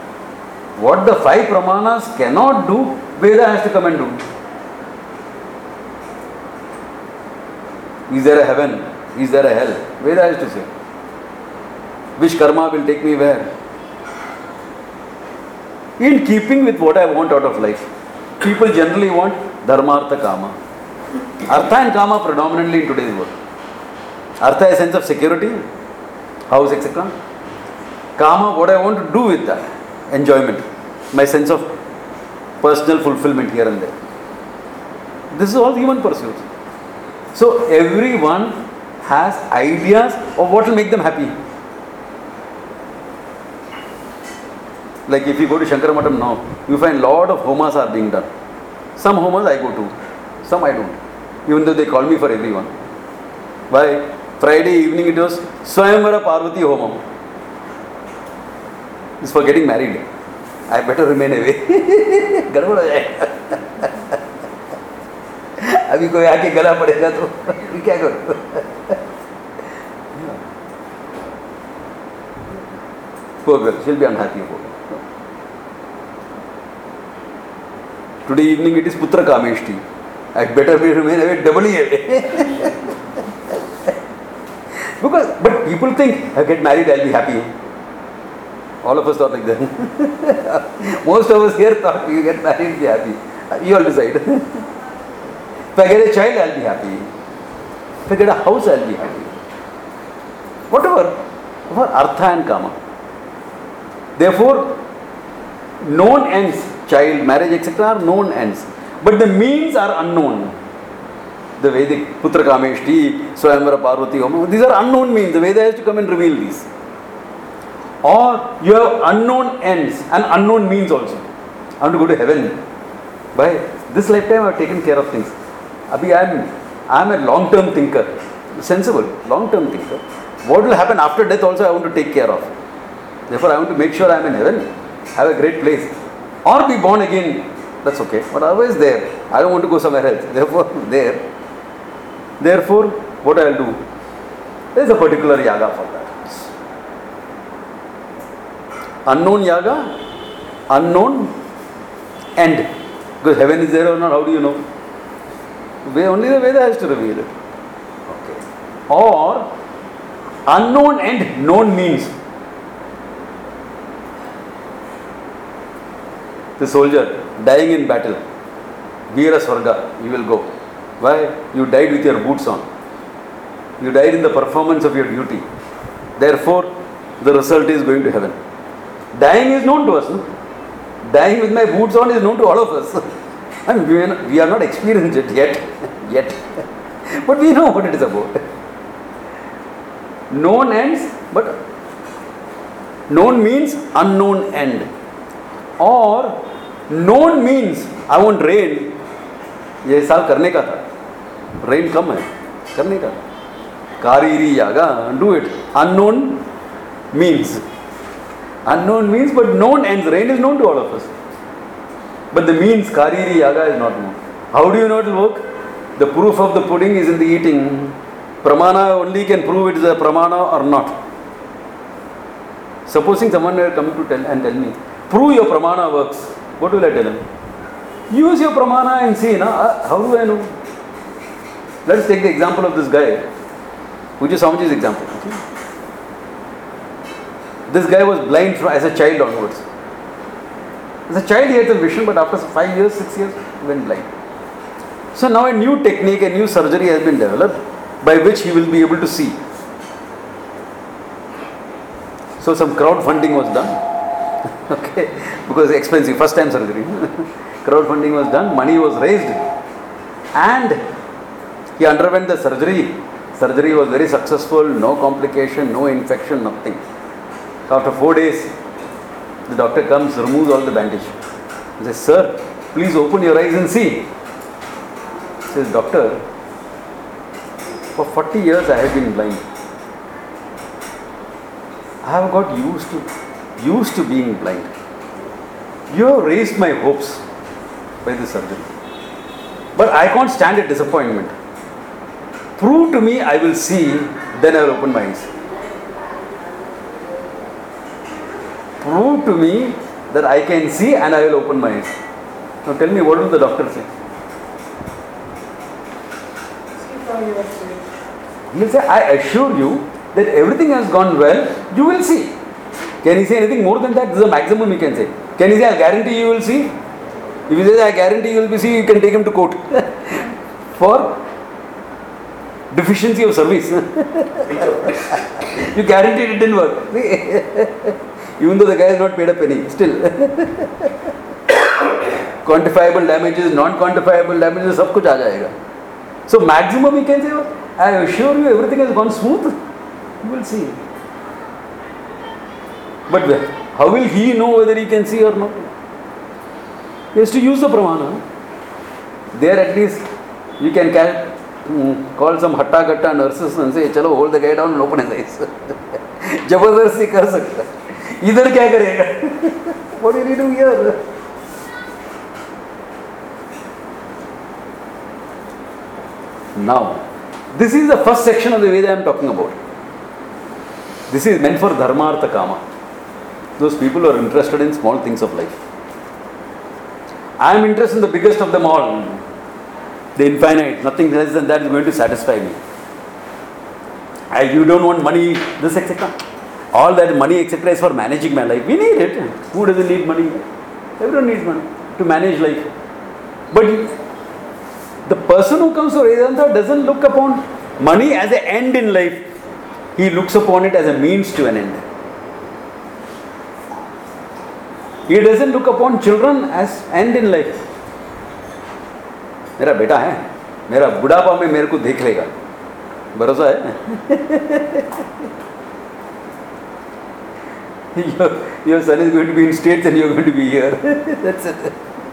Veda has to come and do. Is there a heaven? Is there a hell? Veda has to say. Which karma will take me where? In keeping with what I want out of life. People generally want dharma, artha, kama. Artha and kama predominantly in today's world. Artha is a sense of security, house, etc. Kama, what I want to do with that, enjoyment, my sense of personal fulfillment here and there. This is all human pursuits. So everyone has ideas of what will make them happy. Like if you go to Shankaramatam now, you find lot of homas are being done. Some homas I go to, some I don't. Even though they call me for everyone. Why? Friday evening it was Swayamvara Parvati Homam. It's for getting married. I better remain away. गड़बड़ हो जाएगा. अभी कोई आके गला पड़ेगा तो क्या करूँ? Poor girl, she'll be unhappy about it. Today evening it is Putra Kameshti. I better remain away, doubly away. But people think, I get married, I'll be happy. All of us thought like that. Most of us here thought, you get married, be happy. You all decide. If I get a child, I'll be happy. If I get a house, I'll be happy. Whatever. For artha and kama. Therefore, known ends, child, marriage, etc. are known ends. But the means are unknown. The Vedic Putra Kameshti, Swayamvara Parvati Homa, these are unknown means. The Veda has to come and reveal these. Or you have unknown ends and unknown means also. I want to go to heaven. By this lifetime I have taken care of things. Abhi I am a long-term thinker. Sensible, long-term thinker. What will happen after death also I want to take care of. Therefore, I want to make sure I am in heaven, have a great place, or be born again. That's okay. But otherwise, there. I don't want to go somewhere else. Therefore, there. Therefore, what I'll do? There is a particular yaga for that. Unknown yaga, unknown end. Because heaven is there or not, how do you know? Only the Veda has to reveal it. Okay. Or unknown end, known means. The soldier dying in battle, Veera Swarga, you will go. Why? You died with your boots on. You died in the performance of your duty. Therefore, the result is going to heaven. Dying is known to us. No? Dying with my boots on is known to all of us. I mean, we are not experienced it yet. But we know what it is about. Known ends, but known means unknown end. Or known means I want rain. ये साल करने का था. Rain कम है. करने का. Kariri yaga, do it. Unknown means. Unknown means, but known ends. Rain is known to all of us. But the means, Kariri yaga, is not known. How do you know it will work? The proof of the pudding is in the eating. Pramana only can prove it is a pramana or not. Supposing someone were coming to tell me, prove your pramana works. What will I tell him? Use your pramana and see. How do I know? Let us take the example of this guy. Pujya Swamiji's example. Okay? This guy was blind as a child onwards. As a child he had a vision, but after 5 years, 6 years, he went blind. So now a new technique, a new surgery has been developed by which he will be able to see. So some crowdfunding was done. Okay, because it's expensive, first time surgery. Crowdfunding was done, money was raised, and he underwent the surgery. Surgery was very successful, no complication, no infection, nothing. After 4 days, the doctor comes, removes all the bandage. He says, "Sir, please open your eyes and see." He says, "Doctor, for 40 years I have been blind. I have got used to being blind. You have raised my hopes by this surgery. But I can't stand a disappointment. Prove to me I will see, then I will open my eyes. Prove to me that I can see and I will open my eyes." Now tell me, what will the doctor say? He will say, "I assure you that everything has gone well, you will see." Can he say anything more than that? This is the maximum he can say. Can he say, "I guarantee you will see"? If he says, "I guarantee you will see," you can take him to court for deficiency of service. You guaranteed it didn't work. Even though the guy has not paid a penny, still. Quantifiable damages, non-quantifiable damages, सब कुछ आ जाएगा. So maximum he can say, "I assure you everything has gone smooth. You will see." But how will he know whether he can see or not? He has to use the pramana. There at least you can call some hatta-gatta nurses and say, "Chalo, hold the guy down and open his eyes." Jabardasti kar sakta. Idhar kya karega? What will he do here? Now, this is the first section of the Veda I am talking about. This is meant for dharma, artha, kama. Those people who are interested in small things of life. I am interested in the biggest of them all, the infinite. Nothing less than that is going to satisfy me. You don't want money, this, etc. All that money, etc. is for managing my life. We need it. Who doesn't need money? Everyone needs money to manage life. But the person who comes to Vedanta doesn't look upon money as an end in life. He looks upon it as a means to an end. He doesn't look upon children as end in life. मेरा बेटा है, मेरा बुढ़ापा में मेरे को देख लेगा, भरोसा है? Your son is going to be in States and you are going to be here. That's it.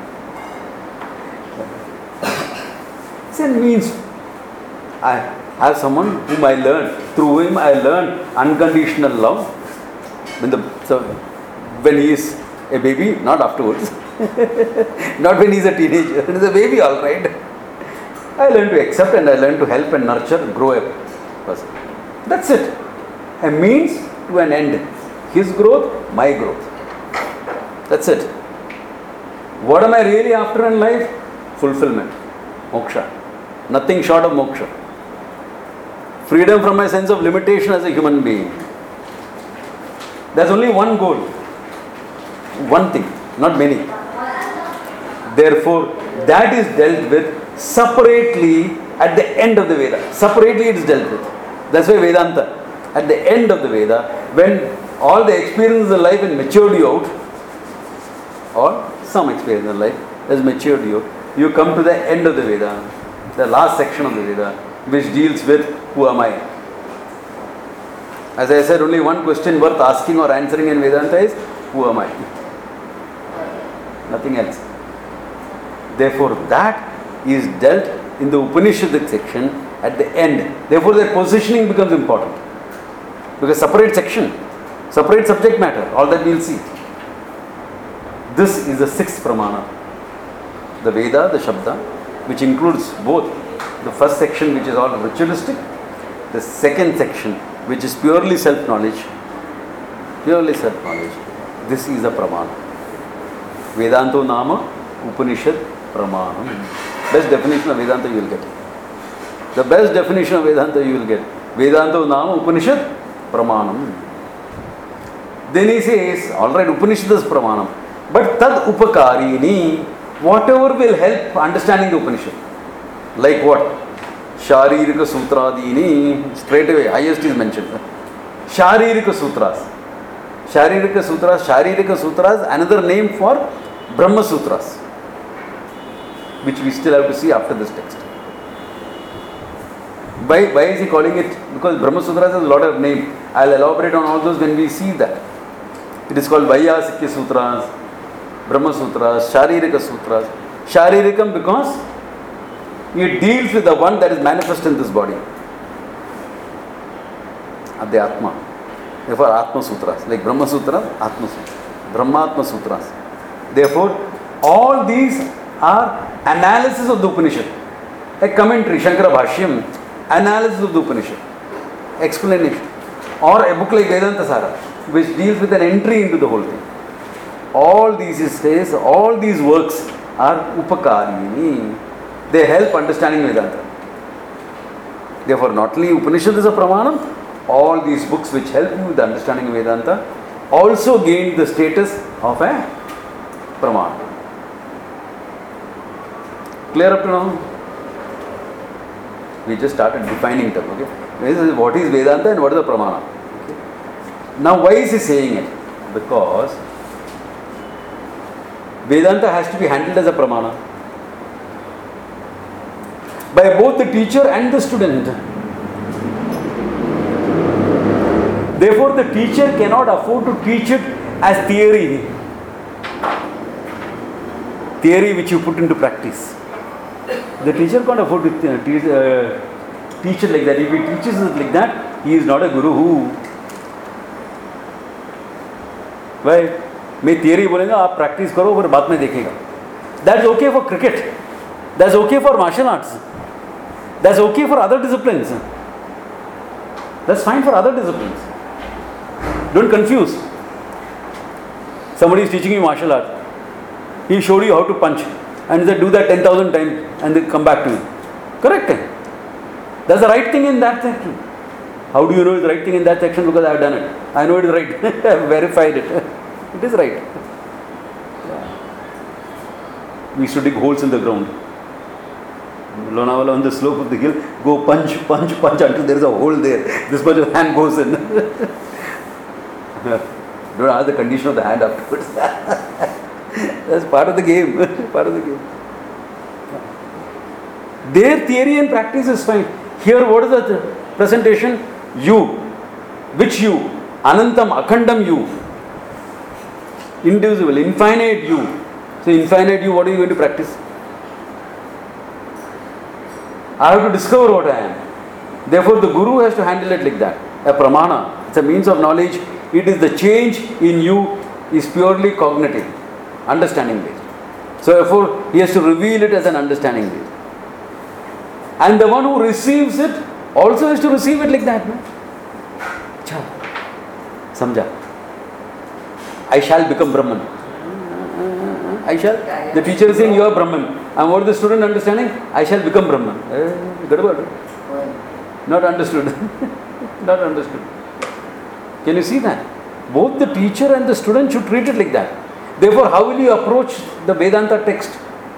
It means I have someone whom I learn, through whom I learn unconditional love. When the So when he is a baby, not afterwards, not when he is a teenager, when he is a baby, all right. I learn to accept and I learn to help and nurture, grow a person. That's it. A means to an end. His growth, my growth. That's it. What am I really after in life? Fulfillment. Moksha. Nothing short of moksha. Freedom from my sense of limitation as a human being. There's only one goal. One thing, not many. Therefore, that is dealt with separately at the end of the Veda. Separately it is dealt with. That's why Vedanta. At the end of the Veda, when all the experiences of life has matured you out, or some experience in life has matured you, you come to the end of the Veda, the last section of the Veda, which deals with who am I. As I said, only one question worth asking or answering in Vedanta is who am I? Nothing else. Therefore, that is dealt in the Upanishadic section at the end. Therefore, their positioning becomes important. Because separate section, separate subject matter, all that we will see. This is the sixth pramana. The Veda, the Shabda, which includes both the first section, which is all ritualistic, the second section, which is purely self-knowledge. Purely self-knowledge. This is the pramana. Vedanto Nama Upanishad Pramanam. Best definition of Vedanta you will get. The best definition of Vedanta you will get. Vedanto Nama Upanishad Pramanam. Then he says, alright, Upanishad is Pramanam. But Tad Upakarini, whatever will help understanding the Upanishad. Like what? Sharirika Sutradini, straight away, highest is mentioned. Sharirika Sutras. Sharirika Sutras, another name for Brahma Sutras, which we still have to see after this text. Why is he calling it? Because Brahma Sutras has a lot of names. I'll elaborate on all those when we see that. It is called Vaiyasikya Sutras, Brahma Sutras, Sharirika Sutras. Sharirikam because it deals with the one that is manifest in this body. Adhyatma. Therefore, Atma Sutras. Like Brahma Sutras, Atma Sutras. Brahmatma Sutras. Therefore, all these are analysis of the Upanishad. A commentary, Shankara Bhashyam, analysis of the Upanishad. Explanation. Or a book like Vedanta Sara, which deals with an entry into the whole thing. All these, he says, all these works are upakarini. They help understanding Vedanta. Therefore, not only Upanishad is a pramanam, all these books which help you with the understanding of Vedanta also gained the status of a pramanam. Clear up to now? We just started defining them. Okay? What is Vedanta and what is the pramana? Okay? Now, why is he saying it? Because Vedanta has to be handled as a pramana by both the teacher and the student. Therefore, the teacher cannot afford to teach it as theory. Theory which you put into practice. The teacher can't afford to teach it like that. If he teaches it like that, he is not a guru. Who? Why? मैं theory बोलेंगे आप practice करो फिर बाद में देखेगा. That's okay for cricket. That's okay for martial arts. That's okay for other disciplines. That's fine for other disciplines. Don't confuse. Somebody is teaching you martial art. He showed you how to punch and he said do that 10,000 times and then come back to you. Correct? That's the right thing in that section. How do you know it's the right thing in that section? Because I have done it. I know it is right. I have verified it. It is right. Yeah. We used to dig holes in the ground. Lonavala on the slope of the hill, go punch until there is a hole there. This much of hand goes in. Don't ask the condition of the hand afterwards. That's part of the game. Part of the game. Their theory and practice is fine. Here, what is the presentation? You. Which you? Anantam, Akhandam you. Indivisible, infinite you. So, infinite you, what are you going to practice? I have to discover what I am. Therefore, the guru has to handle it like that. A pramana, it's a means of knowledge it is the change in you is purely cognitive, understanding based. So therefore, he has to reveal it as an understanding based. And the one who receives it also has to receive it like that. No? Cha. Samjha. I shall become Brahman. I shall. The teacher is saying you are Brahman. And what is the student understanding? I shall become Brahman. Gadabad. Not understood. Not understood. Can you see that? Both the teacher and the student should treat it like that. Therefore, how will you approach the Vedanta text?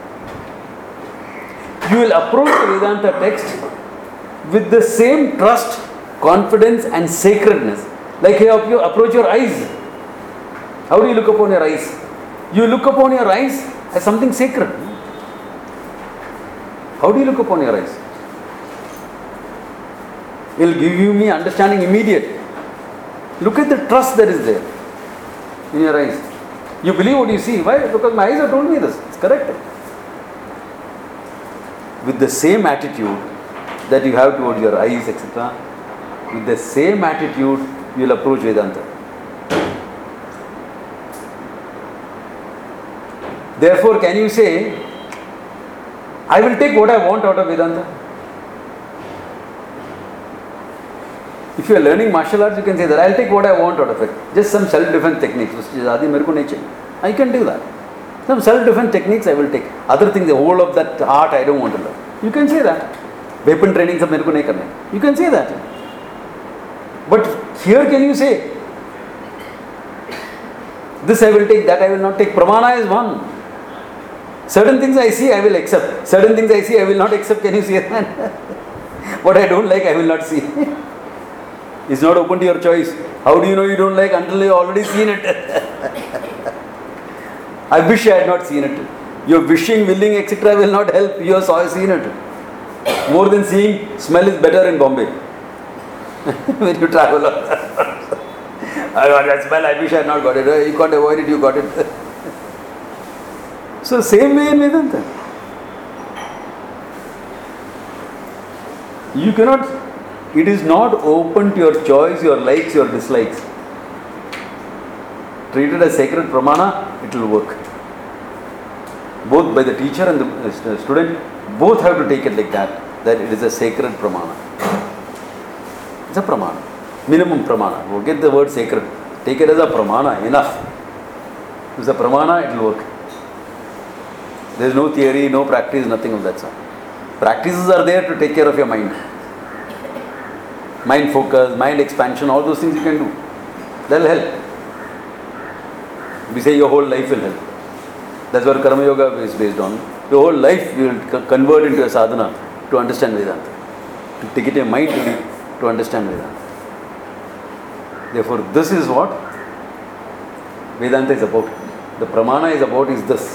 You will approach the Vedanta text with the same trust, confidence and sacredness. Like how you approach your eyes. How do you look upon your eyes? You look upon your eyes as something sacred. How do you look upon your eyes? It will give you me understanding immediate. Look at the trust that is there in your eyes. You believe what you see. Why? Because my eyes have told me this. It's correct. With the same attitude that you have towards your eyes, etc., with the same attitude you will approach Vedanta. Therefore, can you say, I will take what I want out of Vedanta? If you are learning martial arts, you can say that I will take what I want out of it. Just some self-defense techniques. I can do that. Some self-defense techniques I will take. Other things, the whole of that art I don't want to learn. You can say that. Weapon training, you can say that. But here can you say, this I will take, that I will not take. Pramana is one. Certain things I see, I will accept. Certain things I see, I will not accept. Can you see that? What I don't like, I will not see. It's not open to your choice. How do you know you don't like until you have already seen it? I wish I had not seen it. Your wishing, willing, etc. will not help. You have seen it. More than seeing, smell is better in Bombay. When you travel. I got that smell, I wish I had not got it. You can't avoid it, you got it. So same way in Vedanta. You cannot, it is not open to your choice, your likes, your dislikes. Treated as sacred pramana, it will work. Both by the teacher and the student, both have to take it like that it is a sacred pramana. It's a pramana. Minimum pramana. Forget the word sacred. Take it as a pramana, enough. If it's a pramana, it will work. There is no theory, no practice, nothing of that sort. Practices are there to take care of your mind. Mind focus, mind expansion, all those things you can do. That will help. We say your whole life will help. That's what Karma Yoga is based on. Your whole life will convert into a sadhana to understand Vedanta. To take it in your mind to understand Vedanta. Therefore, this is what Vedanta is about. The pramana is about is this.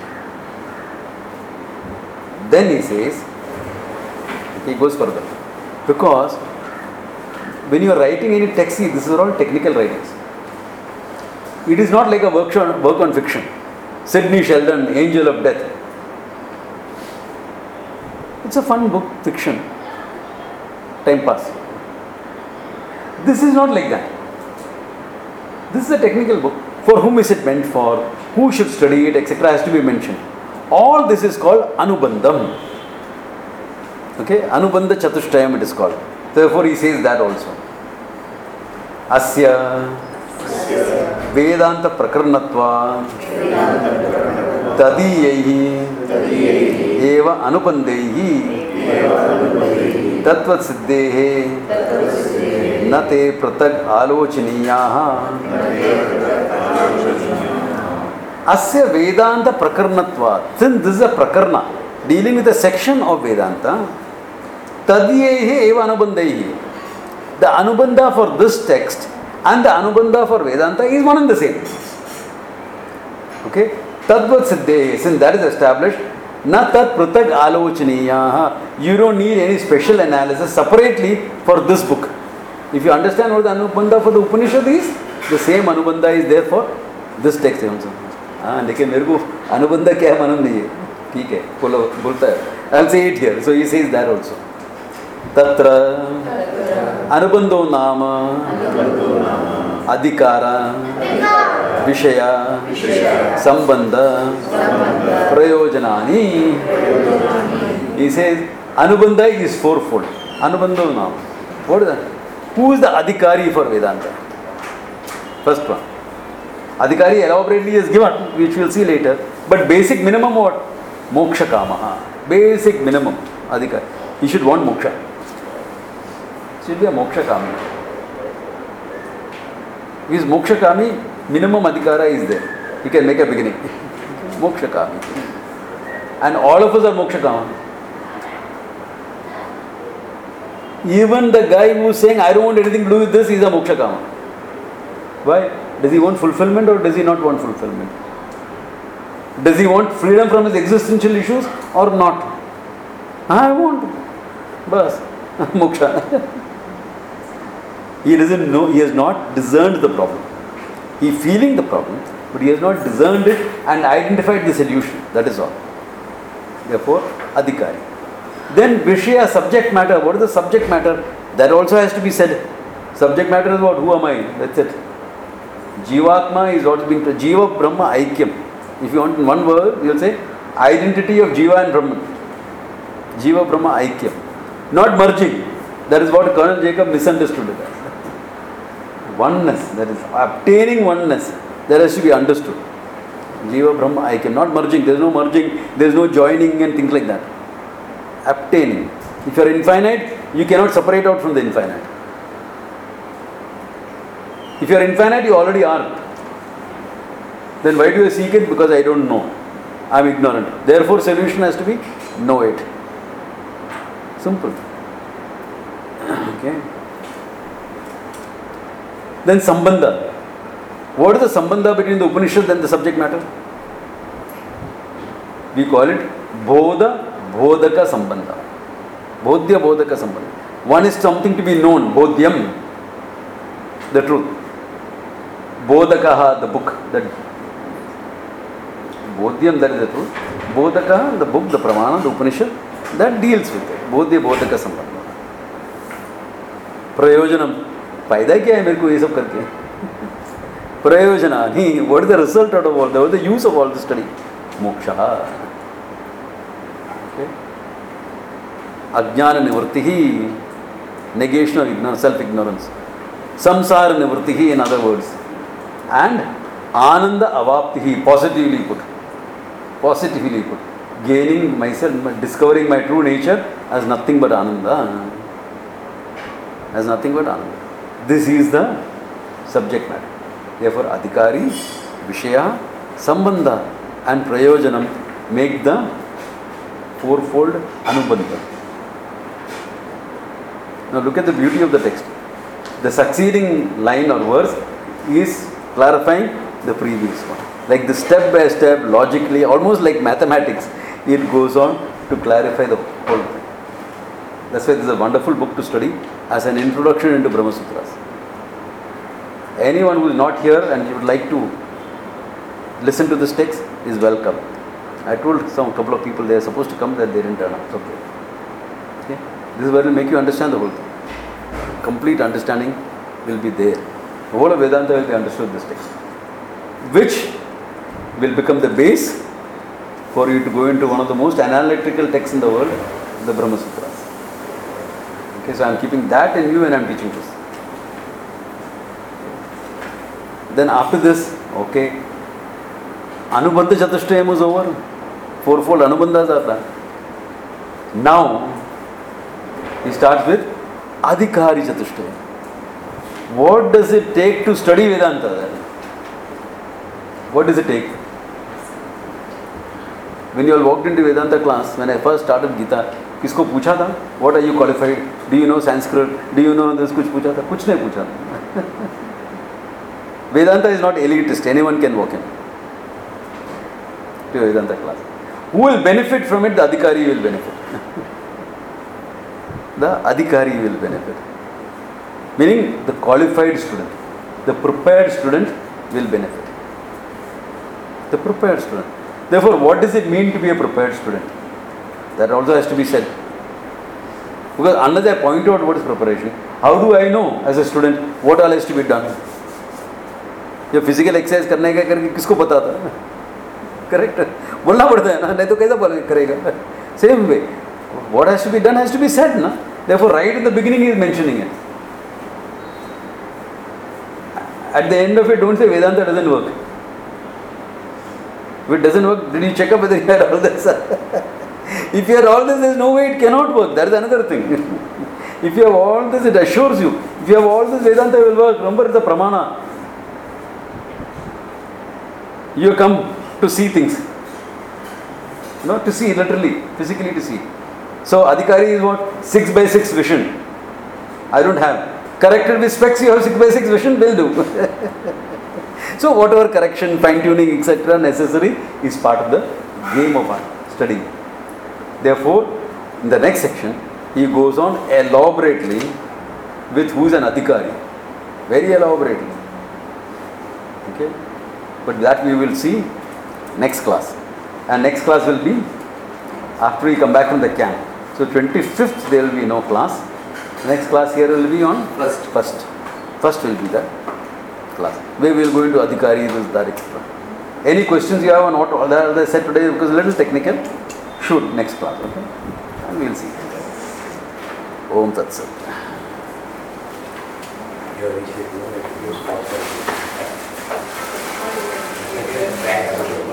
Then he says, he goes further. Because when you are writing any text, see, this is all technical writings. It is not like a work on fiction. Sidney Sheldon, Angel of Death. It's a fun book, fiction. Time pass. This is not like that. This is a technical book. For whom is it meant for? Who should study it, etc. has to be mentioned. All this is called Anubandham. Okay? Anubandha Chatushtayam it is called. Therefore he says that also. Asya Vedanta Prakarnatva Tadiyaihi Eva Anubandhaihi Tattva Siddhehe Nate Pratag Alochaniyaha Asya Vedanta Prakarnatva. Since this is a Prakarna dealing with a section of Vedanta, Tadyehe eva Anubandhaihi. The Anubandha for this text and the Anubandha for Vedanta is one and the same. Okay? Tadvat Siddhehe. Since that is established, Na tat pratag alochaniyaha. You don't need any special analysis separately for this book. If you understand what the Anubandha for the Upanishad is, the same Anubandha is there for this text also. लेकिन मेरे को अनुबंध क्या है मालूम नहीं है. ठीक है, बोलता है. I'll say it here. So he says that also. तत्र अनुबंधो नाम Adhikara, Vishaya, Sambandha, Prayojanani. He says, Anubandha is fourfold. Anubandha now. What is that? Who is the Adhikari for Vedanta? First one. Adhikari elaborately is given, which we will see later. But basic minimum what? Moksha Kamaha. Basic minimum. Adhikari. He should want moksha. Should be a moksha kami. If he is moksha kami, minimum adhikara is there. He can make a beginning. Moksha kami. And all of us are moksha kama. Even the guy who is saying, I don't want anything to do with this, is a moksha kama. Why? Does he want fulfillment or does he not want fulfillment? Does he want freedom from his existential issues or not? I want. Bas. Moksha. He doesn't know, he has not discerned the problem. He is feeling the problem, but he has not discerned it and identified the solution. That is all. Therefore, Adhikari. Then Vishaya, subject matter. What is the subject matter? That also has to be said. Subject matter is what? Who am I? That's it. Jivatma is what is being told. Jiva Brahma Aikyam. If you want in one word, you will say identity of Jiva and Brahman. Jiva Brahma Aikyam. Not merging. That is what Colonel Jacob misunderstood it as. Oneness. That is obtaining oneness. That has to be understood. Jiva Brahma Aikyam. Not merging. There is no merging. There is no joining and things like that. Obtaining. If you are infinite, you cannot separate out from the infinite. If you are infinite, you already are. Then why do you seek it? Because I don't know. I am ignorant. Therefore, solution has to be know it. Simple. Okay. Then Sambandha. What is the Sambandha between the Upanishad and the subject matter? We call it Bodha Bodhaka Sambandha. Bodhya Bodhaka Sambandha. One is something to be known. Bodhyam. The truth. Bodhakaha, the book. That Bodhyam, that is the truth. Bodhakaha, the book, the Pramana, the Upanishad, that deals with it. Bodhya Bodhaka Sambandha. Prayojanam. फायदा क्या है मेरे को ये सब करके? Prayojana. What is the result out of all that? What is the use of all this study? Moksha. Okay. Ajnana nivrittihi, negation of ignorance, self-ignorance. Samsara nivrittihi, in other words. And Ananda avaptihi, positively put. Positively put. Gaining myself, discovering my true nature as nothing but Ananda. As nothing but Ananda. This is the subject matter. Therefore, Adhikari, Vishaya, Sambandha and Prayojanam make the fourfold Anubandha. Now look at the beauty of the text. The succeeding line or verse is clarifying the previous one. Like the step by step, logically, almost like mathematics, it goes on to clarify the whole thing. That's why this is a wonderful book to study as an introduction into Brahma Sutras. Anyone who is not here and you would like to listen to this text is welcome. I told couple of people they are supposed to come, that they didn't turn up. It's okay. Okay? This is where it will make you understand the whole thing. Complete understanding will be there. The whole of Vedanta will be understood this text, which will become the base for you to go into one of the most analytical texts in the world, the Brahma Sutras. Okay, so I am keeping that in view when I am teaching this. Then after this, okay, Anubandha Chatushtayam is over. Fourfold Anubandhas are done. Now, he starts with Adhikari Chatushtayam. What does it take to study Vedanta then? What does it take? When you all walked into Vedanta class, when I first started Gita, किसको पूछा था? What are you qualified? Do you know Sanskrit? Do you know this? कुछ पूछा था? कुछ नहीं पूछा था. Vedanta is not elitist. Anyone can walk in to Vedanta class. Who will benefit from it? The Adhikari will benefit. The Adhikari will benefit. Meaning the qualified student, the prepared student will benefit. The prepared student. Therefore, what does it mean to be a prepared student? That also has to be said. Because unless I point out what is preparation, how do I know as a student what all has to be done? जो physical exercise करने का करके किसको पता था? Correct, बोलना पड़ता है ना, नहीं तो कैसा बोल करेगा? Same way what has to be done has to be said, na? Therefore right in the beginning he is mentioning it. At the end of it, don't say Vedanta doesn't work. If it doesn't work, did you check up whether you had all this? If you have all this, there is no way it cannot work. That is another thing. If you have all this, it assures you. If you have all this, Vedanta will work. Remember, it's a pramana. You come to see things. No, to see, literally, physically to see. So, Adhikari is what? 6x6 vision. I don't have. Corrected with specs, you have 6x6 vision, will do. So, whatever correction, fine tuning, etc. necessary is part of the game of studying. Therefore, in the next section, he goes on elaborately with who is an Adhikari. Very elaborately. Okay? But that we will see next class. And next class will be after we come back from the camp. So 25th there will be no class. Next class here will be on first will be the class. We will go into Adhikari, this, that, etc. Any questions you have on what all that I said today, because a little technical, shoot next class, okay? And we will see. Om Tat Sat. Your